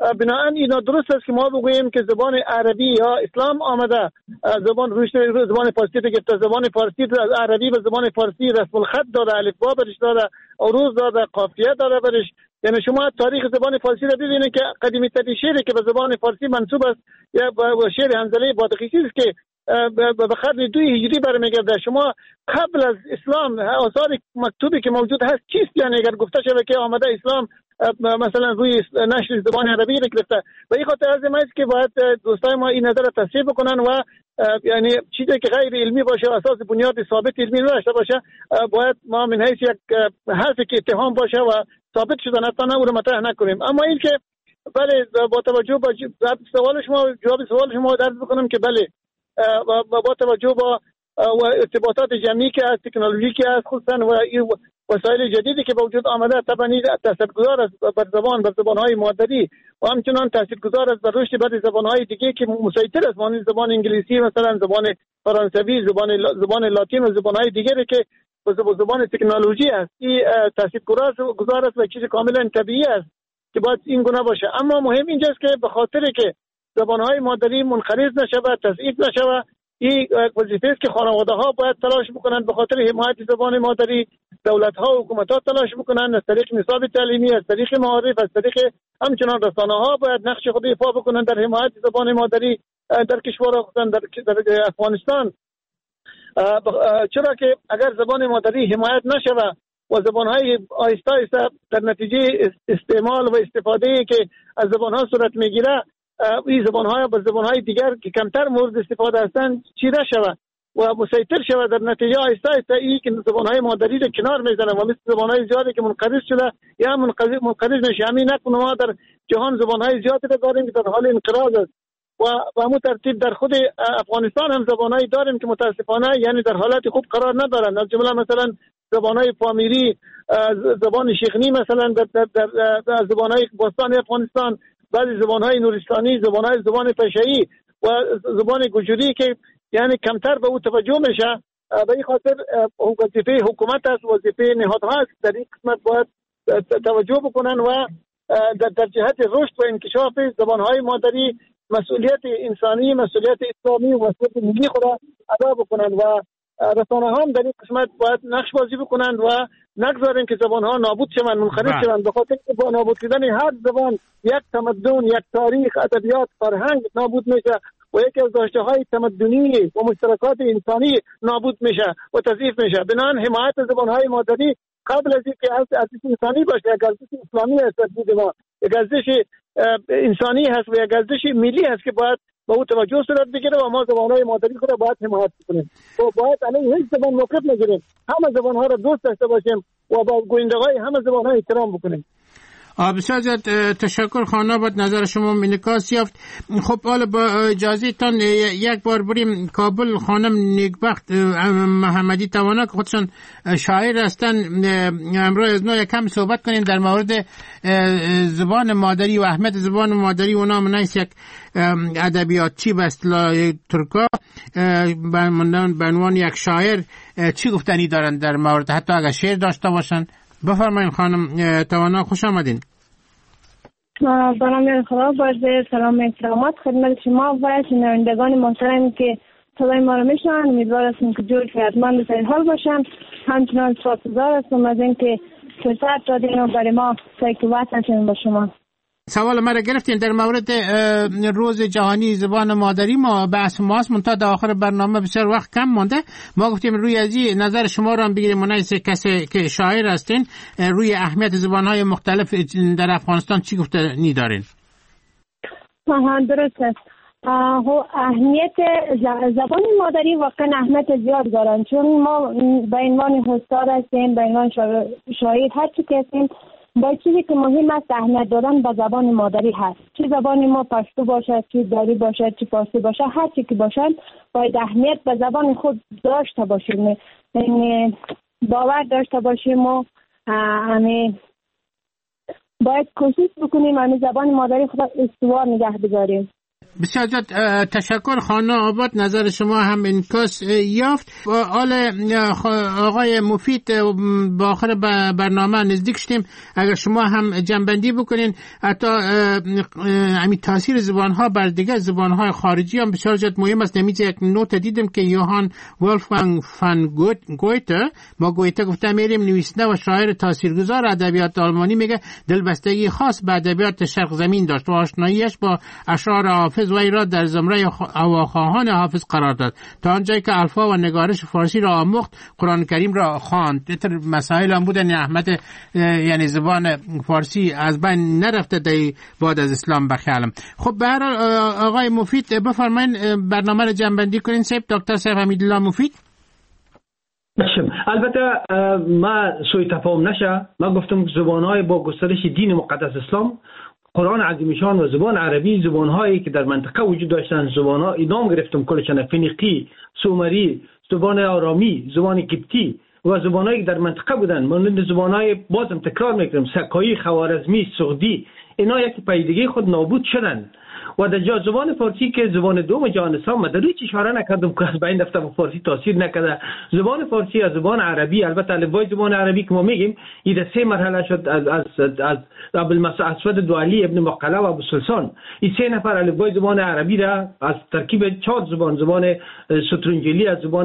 Speaker 7: بنابراین اینا درست است که ما بگوییم که زبان عربی یا اسلام آمده زبان روش زبان فارسی گرفته، زبان فارسی از عربی به زبان فارسی رسم الخط داره، الفبا برش داره، عروض داره، قافیه داره برش. یعنی شما تاریخ زبان فارسی را ببینید که قدیمی ترین شعری که به زبان فارسی منسوب است یا شعر حنظله بادغیسی است که به قرن دوی هجری برمیگرده. شما قبل از اسلام آثار مکتوبی که موجود هست چیست؟ یعنی اگر گفته شود که آمده اسلام مثلا روی نشر زبان عربی را گرفته، و این خاطر از این است که باید دوستای ما این نظر را تصحیح بکنن و یعنی چیزی که غیر علمی باشه، اساس بنیاد ثابت علمی نداشته باشه، باید ما من حیث یک حرفی که اتهام باشه و ثابت شده نتونه او رو مطرح نکنیم. اما این که بله با توجه به سوال شما جواب سوال شما درد بکنم که بله با توجه با و ارتباطات جمعی که از تکنولوژی که از خصوصا و وسایل جدیدی که وجود آمده طبعا تاثیرگذار است بر زبان بر زبان‌های مادری و همچنان تاثیرگذار است بر رشد بعضی زبان‌های دیگه که مسیطر است، مانند زبان انگلیسی مثلا، زبان فرانسوی، زبان زبان لاتین و زبان‌های دیگری که زبان تکنولوژی است. این تاثیرگذار است و چیز کاملا طبیعی است که باید این گونه باشه. اما مهم اینجاست که به خاطر که زبان‌های مادری منقرض نشود، تضعیف نشود، این وظیفه است که خانواده‌ها باید تلاش بکنند به خاطر حمایت زبان مادری. دولت‌ها و حکومت‌ها تلاش بکنند از طریق نصاب تعلیمی، از طریق معارف، از طریق همچنان رسانه‌ها باید نقش خود ایفا بکنند در حمایت زبان مادری در کشور خودن در, در افغانستان. چرا که اگر زبان مادری حمایت نشود و زبان‌های آهسته آهسته در نتیجه استعمال و استفاده که از زبان‌ها صورت می‌گیره این زبان‌ها با زبان‌های دیگر که کمتر مورد استفاده هستند چیره شود و مسیطر شود، در نتیجه آهسته آهسته این که زبان‌های مادری را کنار می‌زنه و مثل زبان‌های زیادی که منقرض شده یا منقرض نشه. همین نکنه ما در جهان زبان‌های زیادی را داریم که در حال انقراض است و به همون ترتیب در خود افغانستان هم زبان‌هایی داریم که متاسفانه یعنی در حالت خوب قرار ندارند. از جمله مثلا زبان‌های پامیری، زبان شیخنی مثلا در, در, در, در زبان‌های باستان افغانستان، بعضی زبان‌های نورستانی، زبان‌های زبان پشایی و زبان گوجری که یعنی کمتر به او توجه میشه. به این خاطر وظیفه حکومت است، وظیفه نهادها است در این قسمت باید توجه بکنن و در, در جهت رشد و انکشاف زبان‌های مادری مسئولیت انسانی، مسئولیت اسلامی و مسئولیت ملی خود ادا بکنند و رسانه‌ها هم در این قسمت باید نقش بازی بکنند و نگذاریم که زبان‌ها نابود شوند، منقرض شوند. به خاطر که با نابود شدن هر زبان یک تمدن، یک تاریخ، ادبیات، فرهنگ نابود میشه و یکی از داشته‌های تمدنی و مشترکات انسانی نابود میشه و تضعیف میشه. بنابراین حمایت زبان‌های مادری قبل از اینکه ارزش انسانی باشه، یک ارزش اسلامی است در دید ما، یک ارزش انسانی هست و یک ارزش ملی هست که باید با او توجه صورت بگیره و ما زبان‌های مادری خود را باید حمایت کنیم و باید علیه هیچ زبان موقف نگیریم، همه زبان‌ها را دوست داشته باشیم و با گوینده‌های همه زبان‌ها احترام بکنیم.
Speaker 2: بسیار زیاد تشکر خانم، با نظر شما انعکاس یافت. خب حالا با اجازه تان یک بار بریم کابل. خانم نیکبخت محمدی توانا که خودشان شاعر هستن، امروز از نو یکم صحبت کنیم در مورد زبان مادری و اهمیت زبان مادری. اونا منیس یک ادبیاتچی به اصطلاح ترکا به عنوان یک شاعر چی گفتنی دارن در مورد، حتی اگر شعر داشته باشن. بفرمایید خانم توانا، خوش آمدین.
Speaker 4: با نام خدا، با سلام و احترامات خدمت شما و شنوندگان محترمی که صدای ما رو میشنون. امیدوار هستم که جور صحتمند و سر حال باشم. همچنان سپاسگزار هستم از اینکه فرصت دادین و برای ما صحبت هستیم با شما.
Speaker 2: سوال ما را گرفتین در مورد روز جهانی زبان مادری. ما بحث ماست منتها در آخر برنامه بسیار وقت کم مونده. ما گفتیم روی ازی نظر شما را هم بگیریم، منیس کسی که شاعر هستین، روی اهمیت زبان‌های مختلف در افغانستان چی گفتنی دارین؟
Speaker 4: آها درست است. اهمیت زبان مادری واقعا اهمیت زیاد دارن، چون ما به عنوان استاد هستیم، به عنوان شاعر، هر چی که هستیم، با چیزی که مهم است اهمیت دادن به زبان مادری هست. چه زبان ما پشتو باشد، چه دری باشد، چه فارسی باشد، هر چی که باشد باید اهمیت به زبان خود داشته باشیم، یعنی باور داشته باشیم و همین باید کوشش بکنیم همین زبان مادری خود استوار نگه بداریم.
Speaker 2: بسیار زیاد تشکر خانه آباد، نظر شما هم انعکاس یافت. آل آقای مفید با آخر برنامه نزدیک شدیم، اگر شما هم جنبندی بکنین حتی همین تاثیر زبانها بر دیگر زبانهای خارجی هم بسیار زیاد مهم است. نمیشه یک نوت دیدم که یوهان ولفگانگ فان گویته، ما گویته گفته میریم نویسنده و شاعر تاثیرگذار ادبیات آلمانی، میگه دلبستگی خاص به ادبیات شرق زمین داشت و آشناییش با اشعار حافظ و ای را در زمره هواخواهان حافظ قرار داد. تا آنجایی که الفا و نگارش فارسی را آموخت، قرآن کریم را خواند. این مسائل هم بودن احمد، یعنی زبان فارسی از بین نرفته دی بعد از اسلام بخیالم. خب به هر حال آقای مفید بفرمایید برنامه را جنبندی کنین. سیب دکتر سیب حمیدالله مفید.
Speaker 3: البته ما سوی تفاهم نشه، ما گفتم زبانهای با گسترش دین مقدس اسلام، قرآن عظیم شان و زبان عربی، زبانهایی که در منطقه وجود داشتن، زبانها ایدام گرفتم کلشان، فنیقی، سومری، زبان آرامی، زبان کپتی و زبانهایی که در منطقه بودن، مانند زبانهای بازم تکرار میکنم سکایی، خوارزمی، سغدی، اینا یک پیدگی خود نابود شدن. و در جا زبان فارسی که زبان دوم جهان اسلام، در روی اشاره نکردم که از بین رفته و فارسی تاثیر نکرده. زبان فارسی از زبان عربی، البته الفبای زبان عربی که ما میگیم این سه مرحله شد، از از از ابوالمسعود اسود دوالی، ابن مقله و ابو سلسان. این سه نفر الفبای زبان عربی را از ترکیب چهار زبان، زبان سترنجلی، از زبان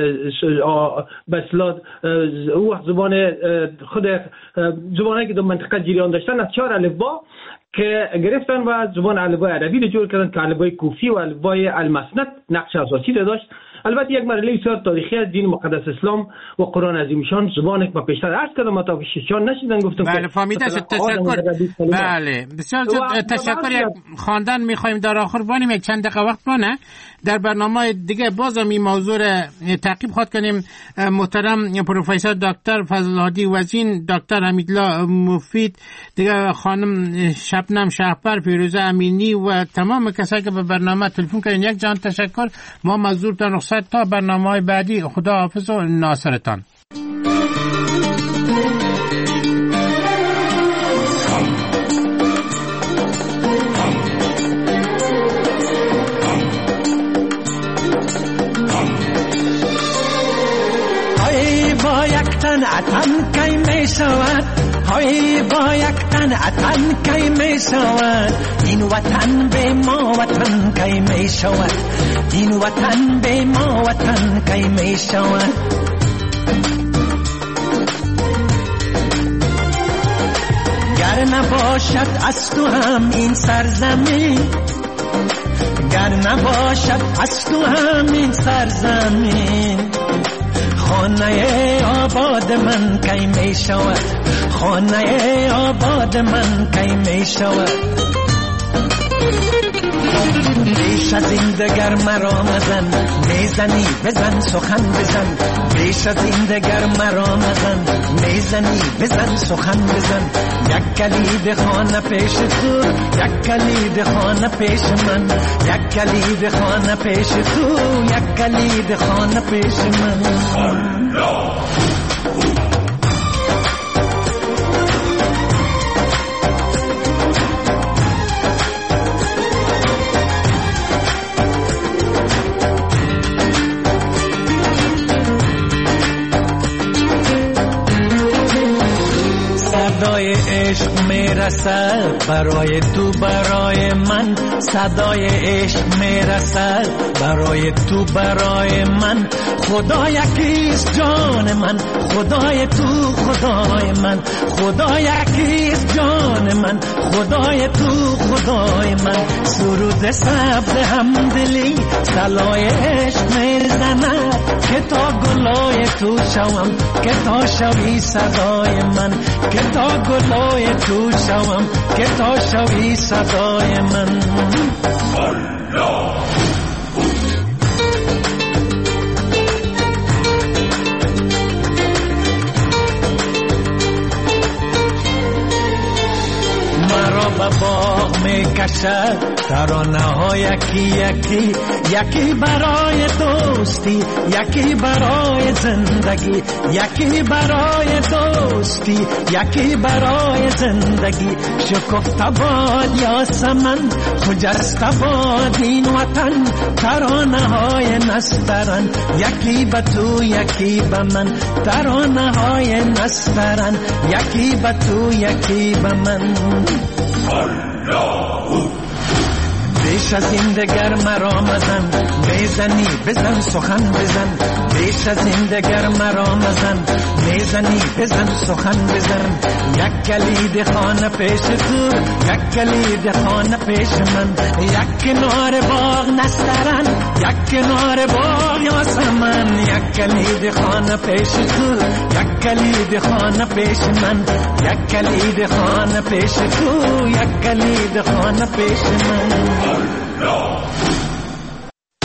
Speaker 3: بسلاد او زبان خود زبانایی که در منطقه جریان داشتن، از چهار الفبا که گرفتن و زبان الفبای عربی رو جور کردن که الفبای کوفی و الفبای المسند نقش اساسی داشت. البته یک مرحله بسیار تاریخی از دین مقدس اسلام و قرآن عظیم شان، زبانی که ما پیشتر عرض کردم تا پیششان نشیدن گفتم.
Speaker 2: بله فهمیده شد. تشکر. بله بسیار تشکر. یک خواندن می‌خوایم در آخر بانیم، یک چند دقیقه وقت بانه در برنامه دیگه بازم این موضوع را تعقیب خواهد کنیم. محترم پروفسور دکتر فضل الهادی وزین، دکتر حمیدالله مفید، دیگه خانم شبنم شهپر، فیروزه امینی و تمام کسایی که به برنامه تلفن کردن، یک جان تشکر. ما مزدورتان رخصت تا برنامه‌های بعدی. خدا حافظ و ناصرتان.
Speaker 9: با یک تن عطن کی می شود، های با یک تن عطن کی می شود، این وطن به ما وطن کی می شود، این وطن به ما وطن کی می شود. گر نباشد از تو هم این سرزمین، گر نباشد از تو هم این سرزمین، خانه آباد من کی می شود، خانه آباد من کی می شود. بیش از این دگر مرا مزن، میزنی بزن سخن بزن، بیش از این دگر مرا مزن، میزنی بزن سخن بزن. یک کلید خانه پیش تو، یک کلید خانه پیش من، یک کلید خانه پیش تو، یک کلید خانه پیش من. صدای عشق میرسد برای تو برای من، صدای عشق میرسد برای تو برای من. خدا یکیست جان من، خدای تو خدای من، خدا یکیست جان من، خدای تو خدای من. سرود سبز همدلی سلای عشق میزند، که تا گلای تو شوم، که تا شوی صدای من، که تا گلای تو شوم، که تا شوی صدای من. مرا به باغ می کشد میشه ترانه ها یکی یکی، یکی برای دوستی، یکی برای زندگی، یکی برای دوستی، یکی برای زندگی. شکفته باد یاسمن، خجسته باد این وطن، ترانه های نسترن، یکی به تو یکی به من، ترانه های نسترن، یکی به تو یکی به من. بیش از این دگر مرا مزن، میزنی بزن سخن بزن، بیش از این دگر مرا مزن، میزنی بزن سخن بزن. یک کلید خانه پیش تو، یک کلید خانه پیش من، یک کنار باغ نسترن، یک کنار باغ یاسمن. یک کلید خانه پیش تو، یک کلید خانه پیش من، یک کلید خانه پیش تو، یک کلید خانه پیش من.